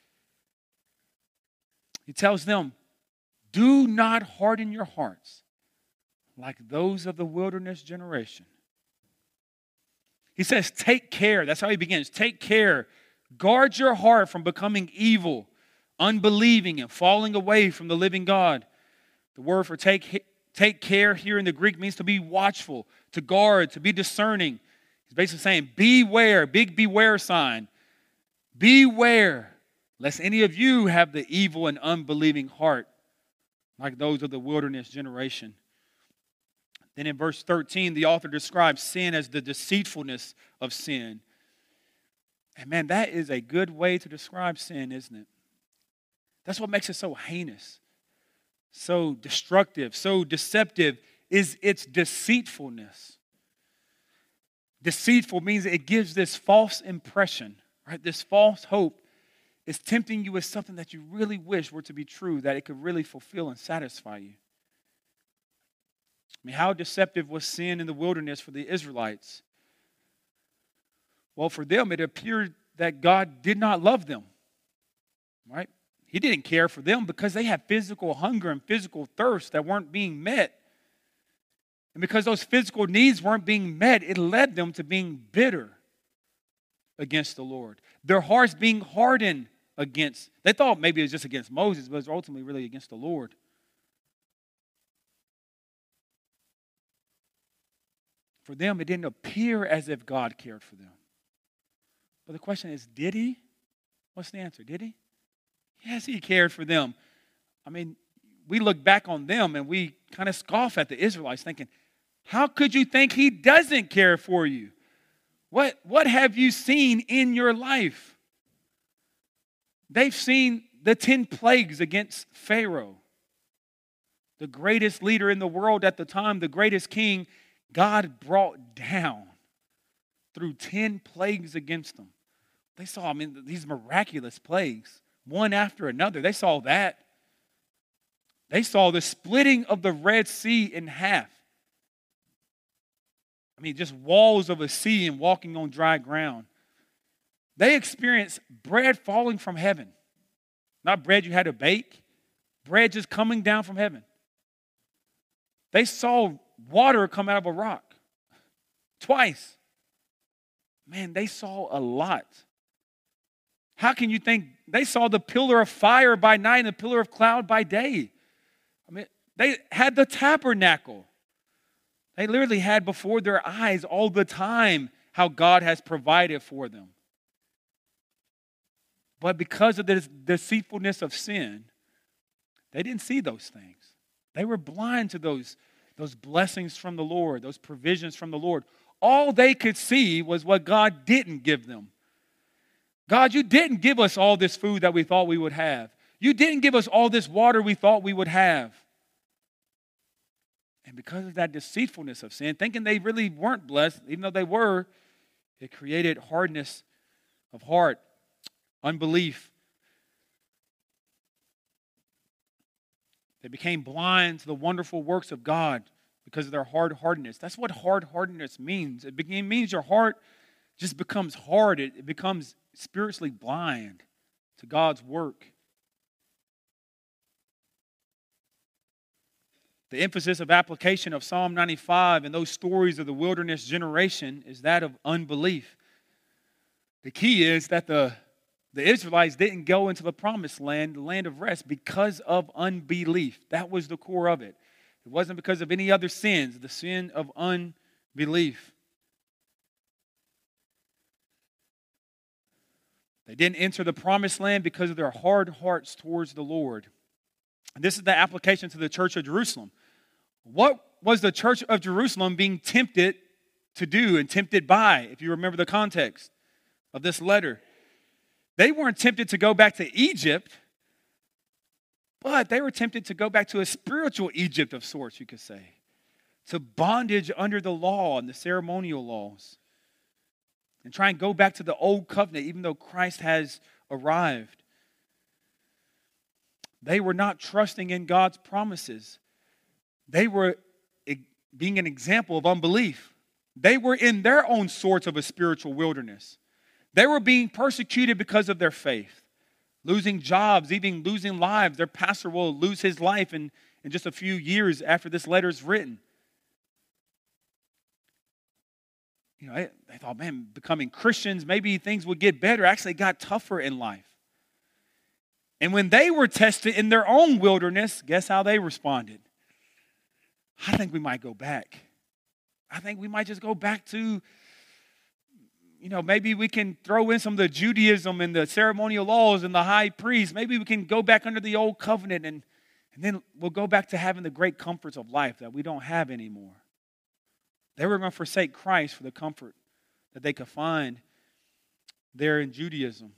He tells them, do not harden your hearts like those of the wilderness generation. He says, take care. That's how he begins. Take care. Guard your heart from becoming evil, unbelieving, and falling away from the living God. The word for take care here in the Greek means to be watchful, to guard, to be discerning. He's basically saying, beware, big beware sign. Beware, lest any of you have the evil and unbelieving heart. like those of the wilderness generation. Then in verse 13, the author describes sin as the deceitfulness of sin. And man, that is a good way to describe sin, isn't it? That's what makes it so heinous, so destructive, so deceptive, is its deceitfulness. Deceitful means it gives this false impression, right? This false hope is tempting you with something that you really wish were to be true, that it could really fulfill and satisfy you. I mean, how deceptive was sin in the wilderness for the Israelites? Well, for them, it appeared that God did not love them, right? He didn't care for them because they had physical hunger and physical thirst that weren't being met. And because those physical needs weren't being met, it led them to being bitter against the Lord. Their hearts being hardened against, they thought maybe it was just against Moses, but it was ultimately really against the Lord. For them, it didn't appear as if God cared for them. But the question is, did he? What's the answer? Did he? Yes, he cared for them. I mean, we look back on them and we kind of scoff at the Israelites thinking, how could you think he doesn't care for you? What have you seen in your life? They've seen the 10 plagues against Pharaoh, the greatest leader in the world at the time, the greatest king. God brought down through 10 plagues against them. They saw, these miraculous plagues, one after another. They saw that. They saw the splitting of the Red Sea in half. Just walls of a sea and walking on dry ground. They experienced bread falling from heaven. Not bread you had to bake, bread just coming down from heaven. They saw water come out of a rock twice. Man, they saw a lot. How can you think they saw the pillar of fire by night and the pillar of cloud by day? They had the tabernacle. They literally had before their eyes all the time how God has provided for them. But because of the deceitfulness of sin, they didn't see those things. They were blind to those blessings from the Lord, those provisions from the Lord. All they could see was what God didn't give them. God, you didn't give us all this food that we thought we would have. You didn't give us all this water we thought we would have. And because of that deceitfulness of sin, thinking they really weren't blessed, even though they were, it created hardness of heart, unbelief. They became blind to the wonderful works of God because of their hard-heartedness. That's what hard-heartedness means. It means your heart just becomes hard. It becomes spiritually blind to God's work. The emphasis of application of Psalm 95 and those stories of the wilderness generation is that of unbelief. The key is that the Israelites didn't go into the promised land, the land of rest, because of unbelief. That was the core of it. It wasn't because of any other sins, the sin of unbelief. They didn't enter the promised land because of their hard hearts towards the Lord. And this is the application to the church of Jerusalem. What was the church of Jerusalem being tempted to do and tempted by, if you remember the context of this letter? They weren't tempted to go back to Egypt, but they were tempted to go back to a spiritual Egypt of sorts, you could say, to bondage under the law and the ceremonial laws, and try and go back to the old covenant, even though Christ has arrived. They were not trusting in God's promises. They were being an example of unbelief. They were in their own sorts of a spiritual wilderness. They were being persecuted because of their faith, losing jobs, even losing lives. Their pastor will lose his life in just a few years after this letter is written. They thought, man, becoming Christians, maybe things would get better. Actually, it got tougher in life. And when they were tested in their own wilderness, guess how they responded? I think we might go back. I think we might just go back to, maybe we can throw in some of the Judaism and the ceremonial laws and the high priest. Maybe we can go back under the old covenant and And then we'll go back to having the great comforts of life that we don't have anymore. They were going to forsake Christ for the comfort that they could find there in Judaism.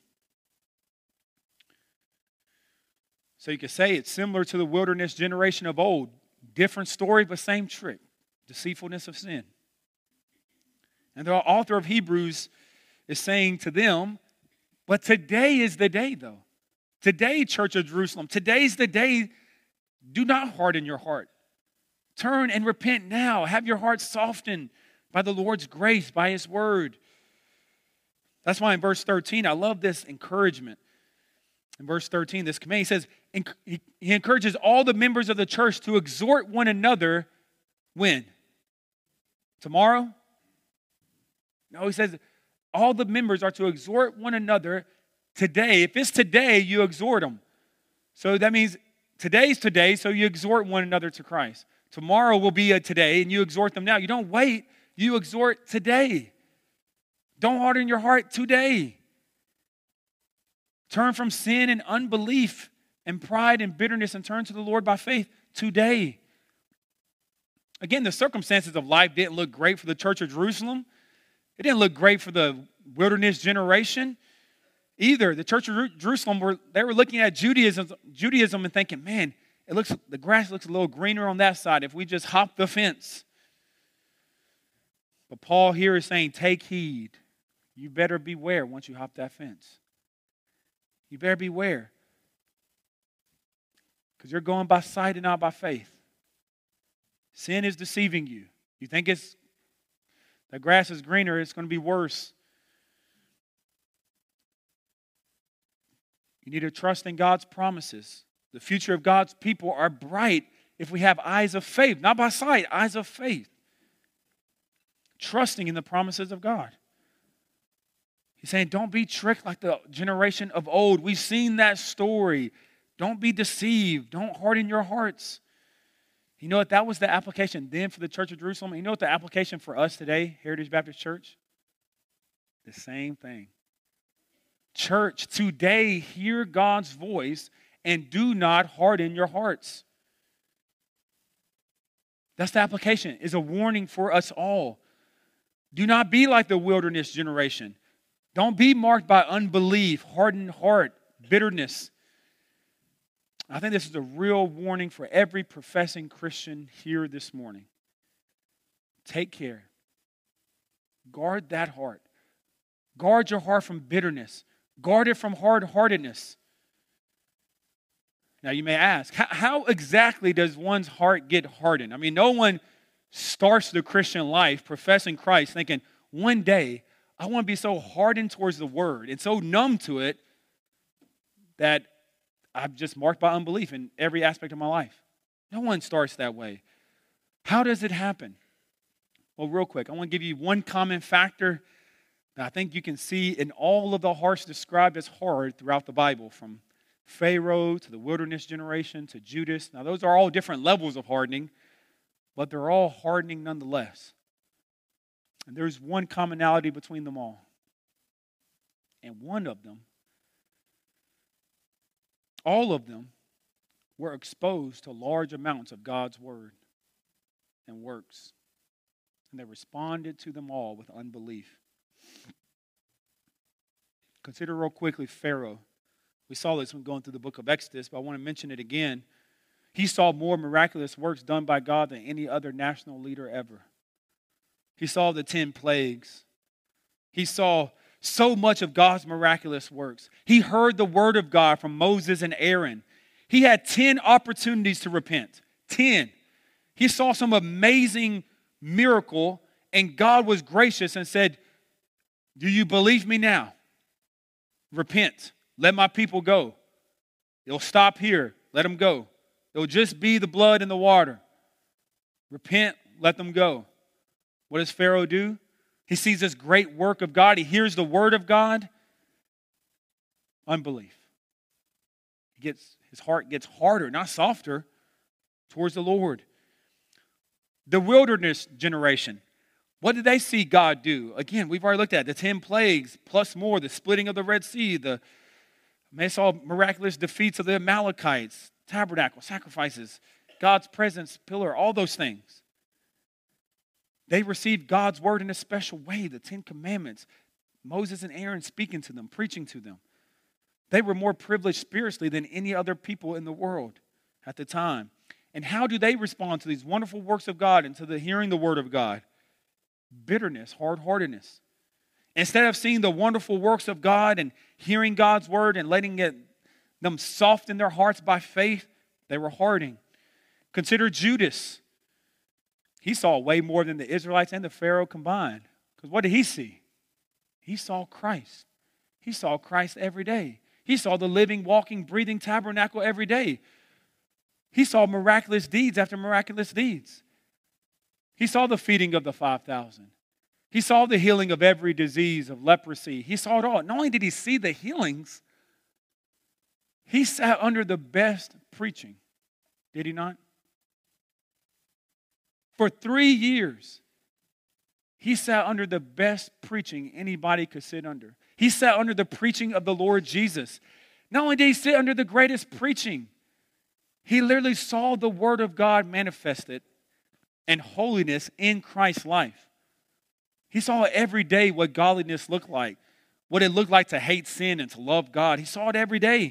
So you could say it's similar to the wilderness generation of old. Different story, but same trick. Deceitfulness of sin. And the author of Hebrews is saying to them, but today is the day, though. Today, Church of Jerusalem, today's the day. Do not harden your heart. Turn and repent now. Have your heart softened by the Lord's grace, by His word. That's why in verse 13, I love this encouragement. In verse 13, this command, he says, he encourages all the members of the church to exhort one another when? Tomorrow? No, he says all the members are to exhort one another today. If it's today, you exhort them. So that means today's today, so you exhort one another to Christ. Tomorrow will be a today, and you exhort them now. You don't wait, you exhort today. Don't harden your heart today. Turn from sin and unbelief and pride and bitterness and turn to the Lord by faith today. Again, the circumstances of life didn't look great for the Church of Jerusalem. It didn't look great for the wilderness generation either. The Church of Jerusalem, they were looking at Judaism and thinking, man, the grass looks a little greener on that side if we just hop the fence. But Paul here is saying, take heed. You better beware once you hop that fence. You better beware. Because you're going by sight and not by faith. Sin is deceiving you. You think the grass is greener, it's going to be worse. You need to trust in God's promises. The future of God's people are bright if we have eyes of faith. Not by sight, eyes of faith. Trusting in the promises of God. He's saying, don't be tricked like the generation of old. We've seen that story. Don't be deceived. Don't harden your hearts. You know what? That was the application then for the Church of Jerusalem. You know what the application for us today, Heritage Baptist Church? The same thing. Church, today hear God's voice and do not harden your hearts. That's the application. It's a warning for us all. Do not be like the wilderness generation. Don't be marked by unbelief, hardened heart, bitterness. I think this is a real warning for every professing Christian here this morning. Take care. Guard that heart. Guard your heart from bitterness. Guard it from hard-heartedness. Now you may ask, how exactly does one's heart get hardened? I mean, no one starts the Christian life professing Christ thinking, one day I want to be so hardened towards the word and so numb to it that I'm just marked by unbelief in every aspect of my life. No one starts that way. How does it happen? Well, real quick, I want to give you one common factor that I think you can see in all of the hearts described as hard throughout the Bible, from Pharaoh to the wilderness generation to Judas. Now, those are all different levels of hardening, but they're all hardening nonetheless. And there's one commonality between them all. And one of them, all of them, were exposed to large amounts of God's word and works. And they responded to them all with unbelief. Consider real quickly Pharaoh. We saw this when going through the book of Exodus, but I want to mention it again. He saw more miraculous works done by God than any other national leader ever. He saw the 10 plagues. He saw so much of God's miraculous works. He heard the word of God from Moses and Aaron. He had 10 opportunities to repent. 10. He saw some amazing miracle, and God was gracious and said, do you believe me now? Repent. Let my people go. It'll stop here. Let them go. It'll just be the blood and the water. Repent. Let them go. What does Pharaoh do? He sees this great work of God. He hears the word of God. Unbelief. His heart gets harder, not softer, towards the Lord. The wilderness generation. What did they see God do? Again, we've already looked at the 10 plagues, plus more, the splitting of the Red Sea. They saw miraculous defeats of the Amalekites. tabernacle, sacrifices, God's presence, pillar, all those things. They received God's word in a special way, the 10 Commandments, Moses and Aaron speaking to them, preaching to them. They were more privileged spiritually than any other people in the world at the time. And how do they respond to these wonderful works of God and to the hearing the word of God? Bitterness, hard-heartedness. Instead of seeing the wonderful works of God and hearing God's word and letting them soften their hearts by faith, they were hardening. Consider Judas. He saw way more than the Israelites and the Pharaoh combined. Because what did he see? He saw Christ. He saw Christ every day. He saw the living, walking, breathing tabernacle every day. He saw miraculous deeds after miraculous deeds. He saw the feeding of the 5,000. He saw the healing of every disease, of leprosy. He saw it all. Not only did he see the healings, he sat under the best preaching. Did he not? For 3 years, he sat under the best preaching anybody could sit under. He sat under the preaching of the Lord Jesus. Not only did he sit under the greatest preaching, he literally saw the word of God manifested and holiness in Christ's life. He saw every day what godliness looked like, what it looked like to hate sin and to love God. He saw it every day.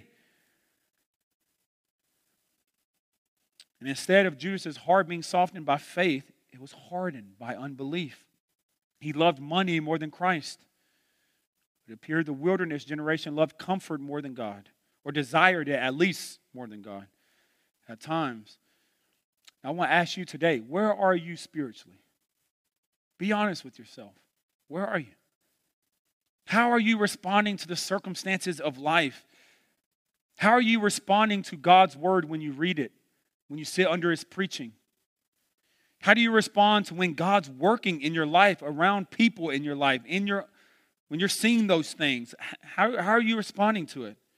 And instead of Judas's heart being softened by faith, it was hardened by unbelief. He loved money more than Christ. It appeared the wilderness generation loved comfort more than God, or desired it at least more than God at times. I want to ask you today, where are you spiritually? Be honest with yourself. Where are you? How are you responding to the circumstances of life? How are you responding to God's word when you read it, when you sit under his preaching? How do you respond to when God's working in your life, around people in your life, when you're seeing those things? How are you responding to it?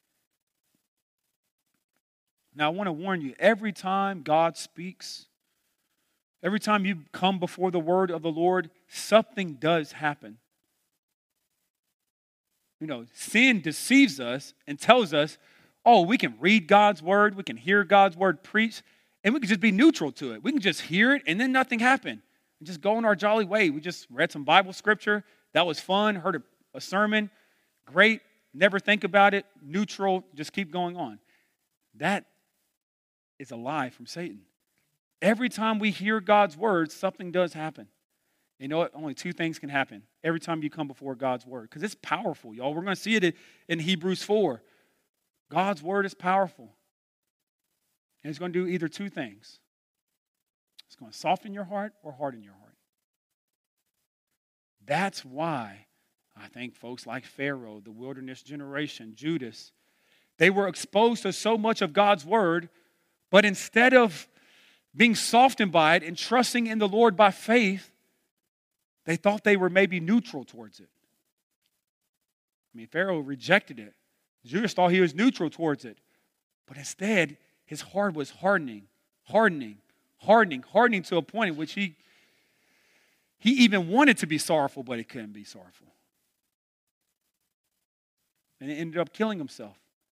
Now, I want to warn you, every time God speaks, every time you come before the word of the Lord, something does happen. Sin deceives us and tells us, oh, we can read God's word, we can hear God's word preached, and we can just be neutral to it. We can just hear it and then nothing happened. And just go in our jolly way. We just read some Bible scripture. That was fun. Heard a sermon. Great. Never think about it. Neutral. Just keep going on. That is a lie from Satan. Every time we hear God's word, something does happen. You know what? Only 2 things can happen every time you come before God's word. Because it's powerful, y'all. We're going to see it in Hebrews 4. God's word is powerful. And it's going to do either 2 things. It's going to soften your heart or harden your heart. That's why I think folks like Pharaoh, the wilderness generation, Judas, they were exposed to so much of God's word, but instead of being softened by it and trusting in the Lord by faith, they thought they were maybe neutral towards it. Pharaoh rejected it. Judas thought he was neutral towards it. But instead, his heart was hardening to a point in which he even wanted to be sorrowful, but he couldn't be sorrowful. And he ended up killing himself.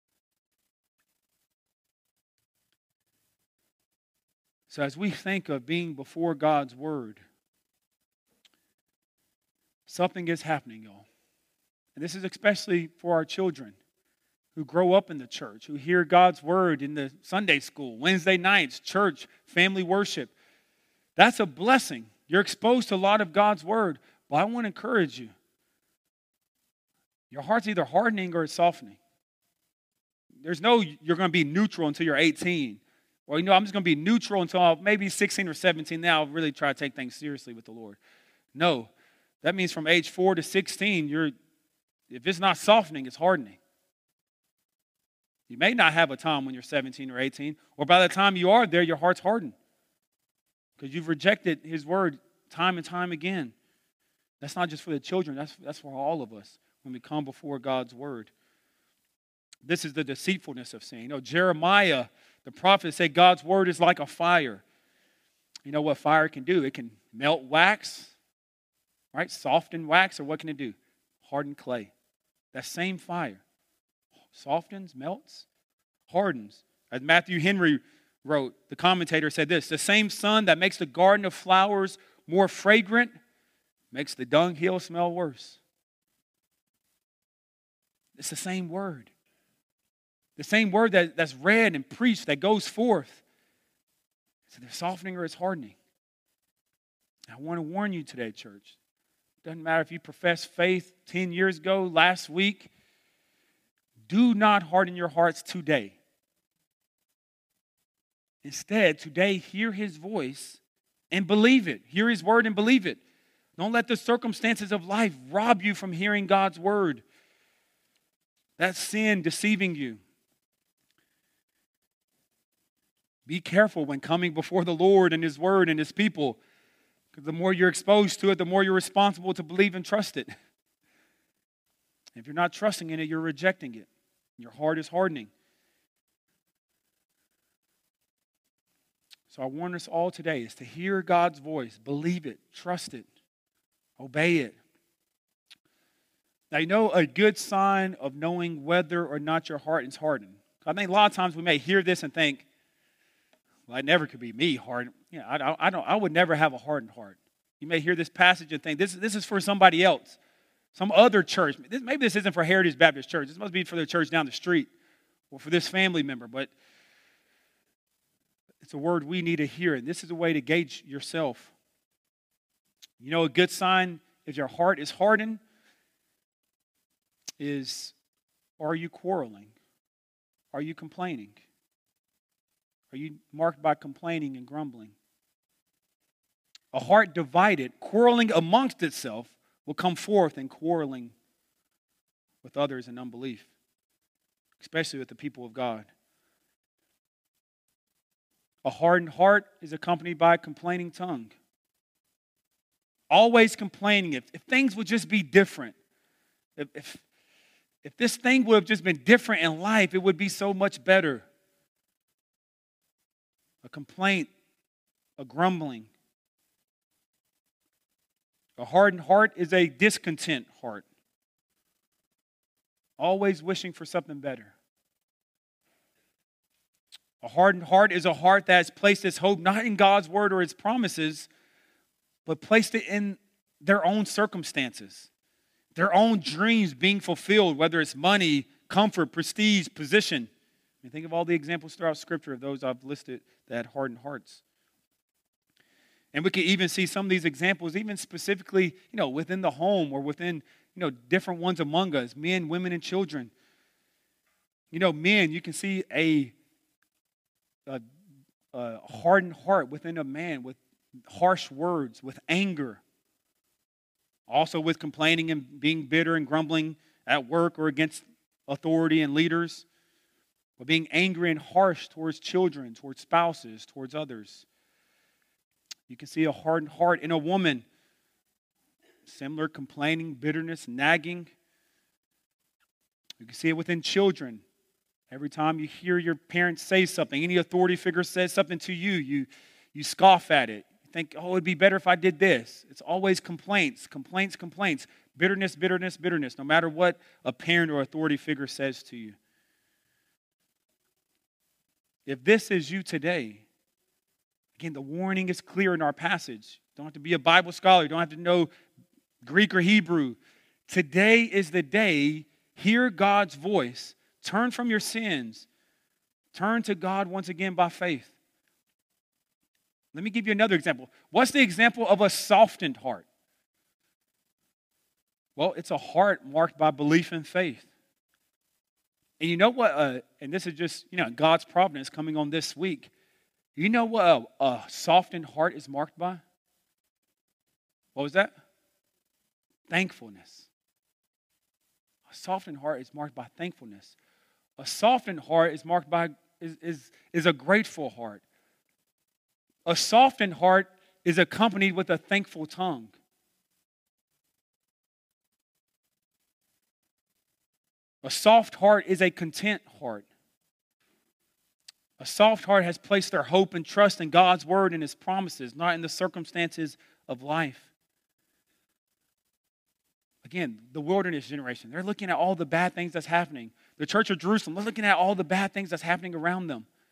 So as we think of being before God's word, something is happening, y'all. And this is especially for our children who grow up in the church, who hear God's word in the Sunday school, Wednesday nights, church, family worship. That's a blessing. You're exposed to a lot of God's word. But I want to encourage you. Your heart's either hardening or it's softening. There's no, you're going to be neutral until you're 18. Or, I'm just going to be neutral until I'm maybe 16 or 17. Now I'll really try to take things seriously with the Lord. No. That means from age 4 to 16, if it's not softening, it's hardening. You may not have a time when you're 17 or 18, or by the time you are there, your heart's hardened. Because you've rejected his word time and time again. That's not just for the children, that's for all of us when we come before God's word. This is the deceitfulness of sin. Jeremiah, the prophet, said God's word is like a fire. You know what fire can do? It can melt wax, right? Soften wax, or what can it do? Harden clay. That same fire softens, melts, hardens As Matthew Henry wrote, the commentator said this: the same sun that makes the garden of flowers more fragrant makes the dunghill smell worse. It's the same word. The same word that's read and preached that goes forth. It's either softening or it's hardening. I want to warn you today, church. Doesn't matter if you professed faith 10 years ago, last week. Do not harden your hearts today. Instead, today, hear His voice and believe it. Hear His word and believe it. Don't let the circumstances of life rob you from hearing God's word. That's sin deceiving you. Be careful when coming before the Lord and His word and His people, because the more you're exposed to it, the more you're responsible to believe and trust it. If you're not trusting in it, you're rejecting it. Your heart is hardening. So I warn us all today is to hear God's voice, believe it, trust it, obey it. Now, you know a good sign of knowing whether or not your heart is hardened. I think a lot of times we may hear this and think, well, it never could be me hardened. I would never have a hardened heart. You may hear this passage and think, this is for somebody else, some other church. Maybe this isn't for Heritage Baptist Church. This must be for the church down the street or for this family member. But it's a word we need to hear, and this is a way to gauge yourself. You know, a good sign if your heart is hardened is, are you quarreling? Are you complaining? Are you marked by complaining and grumbling? A heart divided, quarreling amongst itself, will come forth in quarreling with others in unbelief, especially with the people of God. A hardened heart is accompanied by a complaining tongue. Always complaining. If things would just be different, if this thing would have just been different in life, it would be so much better. A complaint, a grumbling. A hardened heart is a discontent heart. Always wishing for something better. A hardened heart is a heart that has placed its hope not in God's word or its promises, but placed it in their own circumstances, their own dreams being fulfilled, whether it's money, comfort, prestige, position. I mean, think of all the examples throughout Scripture of those I've listed that had hardened hearts. And we can even see some of these examples, even specifically, within the home or within, different ones among us, men, women, and children. Men, you can see a hardened heart within a man with harsh words, with anger. Also with complaining and being bitter and grumbling at work or against authority and leaders. But being angry and harsh towards children, towards spouses, towards others. You can see a hardened heart in a woman. Similar complaining, bitterness, nagging. You can see it within children. Every time you hear your parents say something, any authority figure says something to you, you scoff at it. You think, oh, it'd be better if I did this. It's always complaints, complaints, complaints. Bitterness, bitterness, bitterness, no matter what a parent or authority figure says to you. If this is you today, again, the warning is clear in our passage. You don't have to be a Bible scholar. You don't have to know Greek or Hebrew. Today is the day. Hear God's voice. Turn from your sins. Turn to God once again by faith. Let me give you another example. What's the example of a softened heart? Well, it's a heart marked by belief and faith. And you know what, and this is just, God's providence coming on this week. You know what a softened heart is marked by? What was that? Thankfulness. A softened heart is marked by thankfulness. A softened heart is marked by, is a grateful heart. A softened heart is accompanied with a thankful tongue. A soft heart is a content heart. A soft heart has placed their hope and trust in God's word and His promises, not in the circumstances of life. Again, the wilderness generation, they're looking at all the bad things that's happening. The church of Jerusalem, they're looking at all the bad things that's happening around them.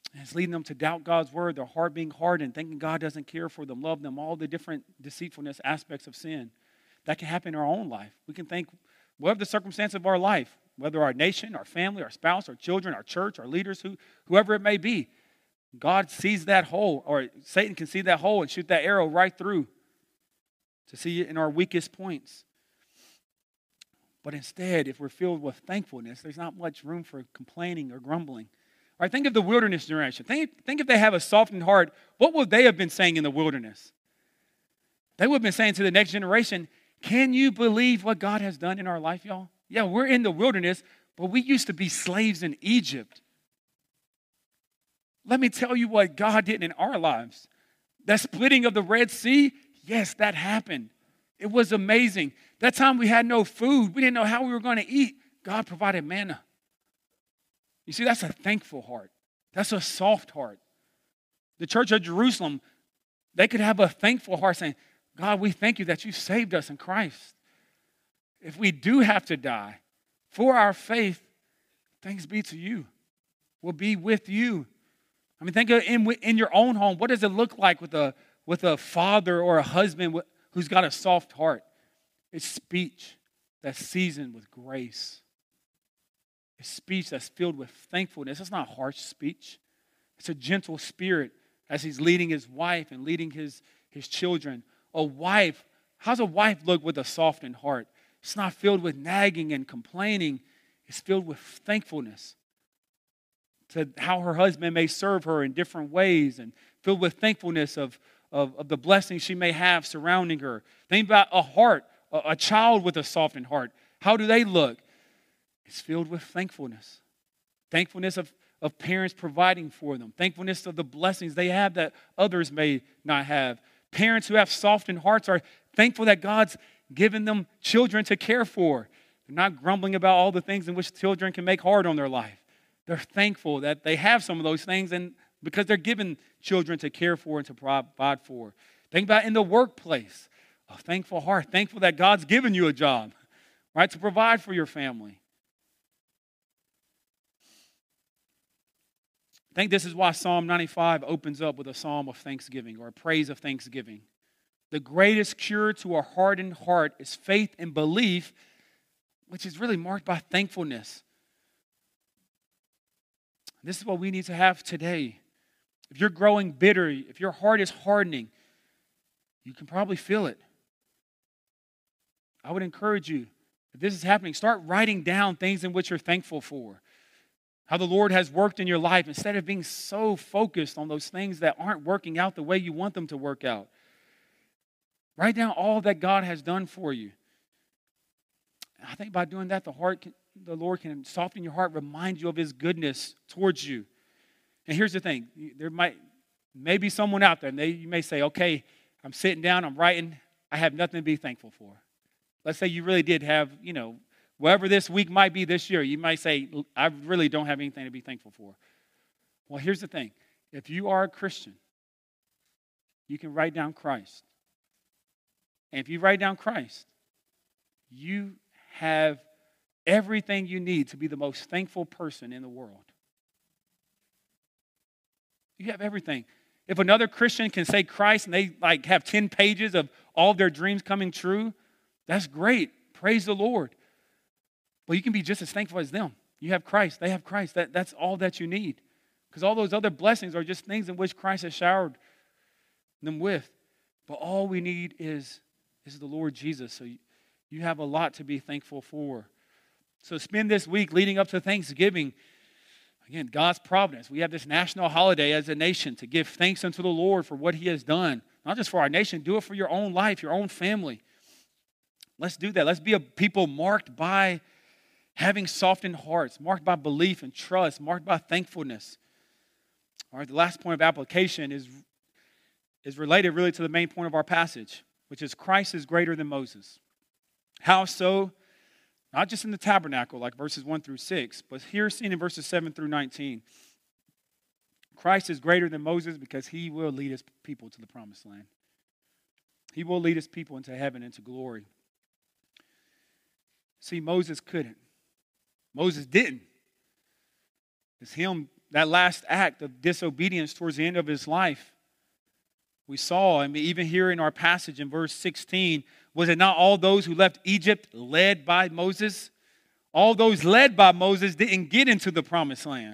And it's leading them to doubt God's word, their heart being hardened, thinking God doesn't care for them, love them, all the different deceitfulness aspects of sin. That can happen in our own life. We can think, whatever the circumstance of our life, whether our nation, our family, our spouse, our children, our church, our leaders, whoever it may be, God sees that hole, or Satan can see that hole and shoot that arrow right through to see it in our weakest points. But instead, if we're filled with thankfulness, there's not much room for complaining or grumbling. All right, think of the wilderness generation. Think if they have a softened heart, what would they have been saying in the wilderness? They would have been saying to the next generation, can you believe what God has done in our life, y'all? Yeah, we're in the wilderness, but we used to be slaves in Egypt. Let me tell you what God did in our lives. That splitting of the Red Sea, yes, that happened. It was amazing. That time we had no food. We didn't know how we were going to eat. God provided manna. You see, that's a thankful heart. That's a soft heart. The church of Jerusalem, they could have a thankful heart saying, God, we thank you that you saved us in Christ. If we do have to die for our faith, thanks be to you. We'll be with you. I mean, think of in your own home. What does it look like with a father or a husband who's got a soft heart? It's speech that's seasoned with grace. It's speech that's filled with thankfulness. It's not harsh speech. It's a gentle spirit as he's leading his wife and leading his children. A wife, how's a wife look with a softened heart? It's not filled with nagging and complaining. It's filled with thankfulness to how her husband may serve her in different ways, and filled with thankfulness of the blessings she may have surrounding her. Think about a heart, a child with a softened heart. How do they look? It's filled with thankfulness. Thankfulness of parents providing for them. Thankfulness of the blessings they have that others may not have. Parents who have softened hearts are thankful that God's given them children to care for. They're not grumbling about all the things in which children can make hard on their life. They're thankful that they have some of those things, and because they're given children to care for and to provide for. Think about in the workplace. A thankful heart. Thankful that God's given you a job, right, to provide for your family. I think this is why Psalm 95 opens up with a psalm of thanksgiving, or a praise of thanksgiving. The greatest cure to a hardened heart is faith and belief, which is really marked by thankfulness. This is what we need to have today. If you're growing bitter, if your heart is hardening, you can probably feel it. I would encourage you, if this is happening, start writing down things in which you're thankful for. How the Lord has worked in your life, instead of being so focused on those things that aren't working out the way you want them to work out. Write down all that God has done for you. I think by doing that, the Lord can soften your heart, remind you of His goodness towards you. And here's the thing. There may be someone out there, and you may say, okay, I'm sitting down, I'm writing, I have nothing to be thankful for. Let's say you really did have, whatever this week might be this year, you might say, I really don't have anything to be thankful for. Well, here's the thing. If you are a Christian, you can write down Christ. And if you write down Christ, you have everything you need to be the most thankful person in the world. You have everything. If another Christian can say Christ and they have 10 pages of all of their dreams coming true, that's great. Praise the Lord. Well, you can be just as thankful as them. You have Christ. They have Christ. That's all that you need. Because all those other blessings are just things in which Christ has showered them with. But all we need is the Lord Jesus. So you have a lot to be thankful for. So spend this week leading up to Thanksgiving. Again, God's providence. We have this national holiday as a nation to give thanks unto the Lord for what He has done. Not just for our nation. Do it for your own life, your own family. Let's do that. Let's be a people marked by having softened hearts, marked by belief and trust, marked by thankfulness. All right, the last point of application is related really to the main point of our passage, which is Christ is greater than Moses. How so? Not just in the tabernacle, like verses 1 through 6, but here seen in verses 7 through 19. Christ is greater than Moses because He will lead His people to the promised land. He will lead His people into heaven, into glory. See, Moses couldn't. Moses didn't. It's him that last act of disobedience towards the end of his life, we saw, even here in our passage in verse 16, was it not all those who left Egypt led by Moses? All those led by Moses didn't get into the promised land.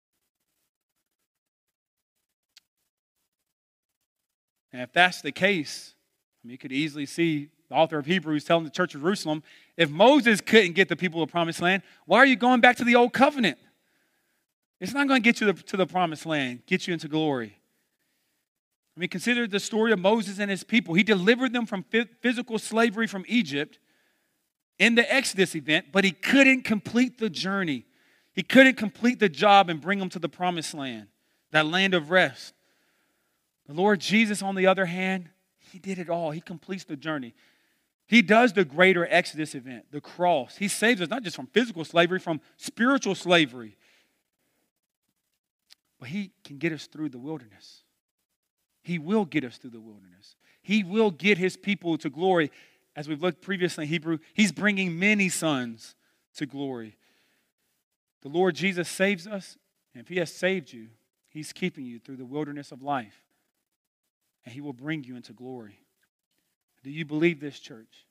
And if that's the case, you could easily see the author of Hebrews telling the church of Jerusalem, if Moses couldn't get the people of the promised land, why are you going back to the old covenant? It's not going to get you to the promised land, get you into glory. Consider the story of Moses and his people. He delivered them from physical slavery from Egypt in the Exodus event, but he couldn't complete the journey. He couldn't complete the job and bring them to the promised land, that land of rest. The Lord Jesus, on the other hand, he did it all. He completes the journey. He does the greater Exodus event, the cross. He saves us not just from physical slavery, from spiritual slavery. But he can get us through the wilderness. He will get us through the wilderness. He will get his people to glory. As we've looked previously in Hebrew, he's bringing many sons to glory. The Lord Jesus saves us, and if he has saved you, he's keeping you through the wilderness of life. And he will bring you into glory. Do you believe this, church?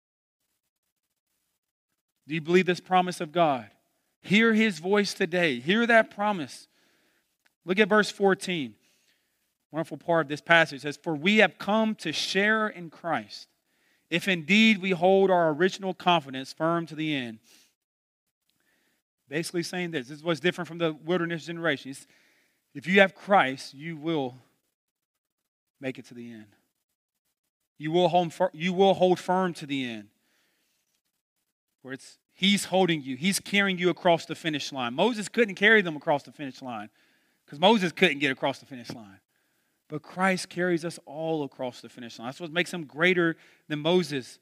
Do you believe this promise of God? Hear his voice today. Hear that promise. Look at verse 14. Wonderful part of this passage. It says, "For we have come to share in Christ, if indeed we hold our original confidence firm to the end." Basically saying this is what's different from the wilderness generation. If you have Christ, you will make it to the end. You will hold firm to the end. Where he's holding you. He's carrying you across the finish line. Moses couldn't carry them across the finish line because Moses couldn't get across the finish line. But Christ carries us all across the finish line. That's what makes him greater than Moses.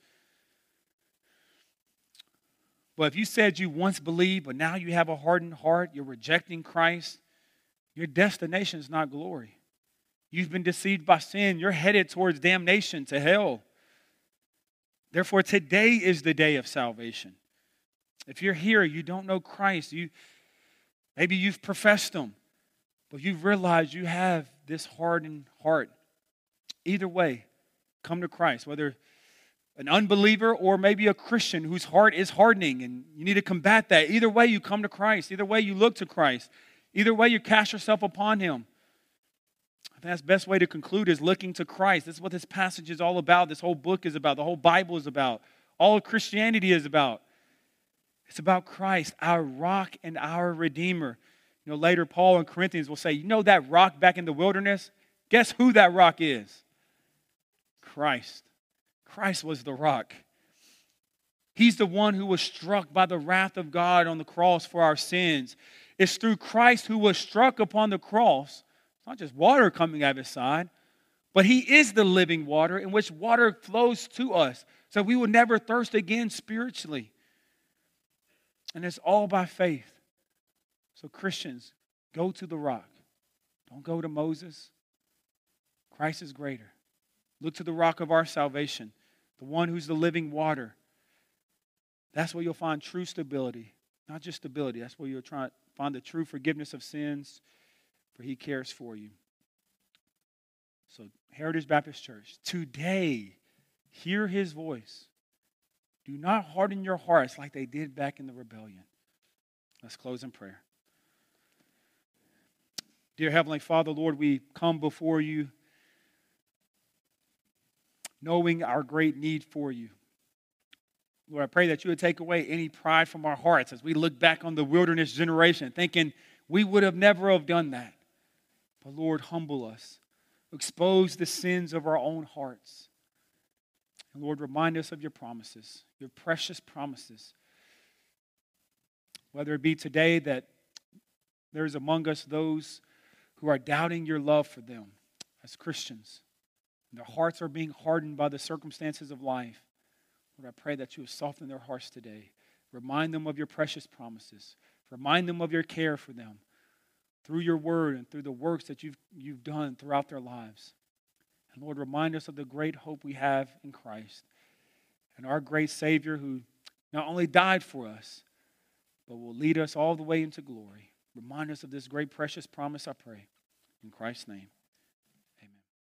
But if you said you once believed, but now you have a hardened heart, you're rejecting Christ, your destination is not glory. You've been deceived by sin. You're headed towards damnation, to hell. Therefore, today is the day of salvation. If you're here, you don't know Christ. Maybe you've professed him, but you've realized you have this hardened heart. Either way, come to Christ. Whether an unbeliever or maybe a Christian whose heart is hardening and you need to combat that. Either way, you come to Christ. Either way, you look to Christ. Either way, you cast yourself upon him. I think that's the best way to conclude is looking to Christ. This is what this passage is all about. This whole book is about. The whole Bible is about. All of Christianity is about. It's about Christ, our rock and our Redeemer. Later Paul in Corinthians will say, that rock back in the wilderness? Guess who that rock is? Christ. Christ was the rock. He's the one who was struck by the wrath of God on the cross for our sins. It's through Christ who was struck upon the cross. It's not just water coming out of his side, but he is the living water in which water flows to us. So we will never thirst again spiritually. And it's all by faith. So Christians, go to the rock. Don't go to Moses. Christ is greater. Look to the rock of our salvation, the one who's the living water. That's where you'll find true stability. Not just stability. That's where you'll find the true forgiveness of sins, for he cares for you. So, Heritage Baptist Church, today, hear his voice. Do not harden your hearts like they did back in the rebellion. Let's close in prayer. Dear Heavenly Father, Lord, we come before you knowing our great need for you. Lord, I pray that you would take away any pride from our hearts as we look back on the wilderness generation, thinking we would have never have done that. But Lord, humble us. Expose the sins of our own hearts. And Lord, remind us of your promises, your precious promises. Whether it be today that there's among us those who are doubting your love for them as Christians. And their hearts are being hardened by the circumstances of life. Lord, I pray that you would soften their hearts today. Remind them of your precious promises. Remind them of your care for them through your word and through the works that you've done throughout their lives. And Lord, remind us of the great hope we have in Christ and our great Savior who not only died for us, but will lead us all the way into glory. Remind us of this great, precious promise, I pray. In Christ's name.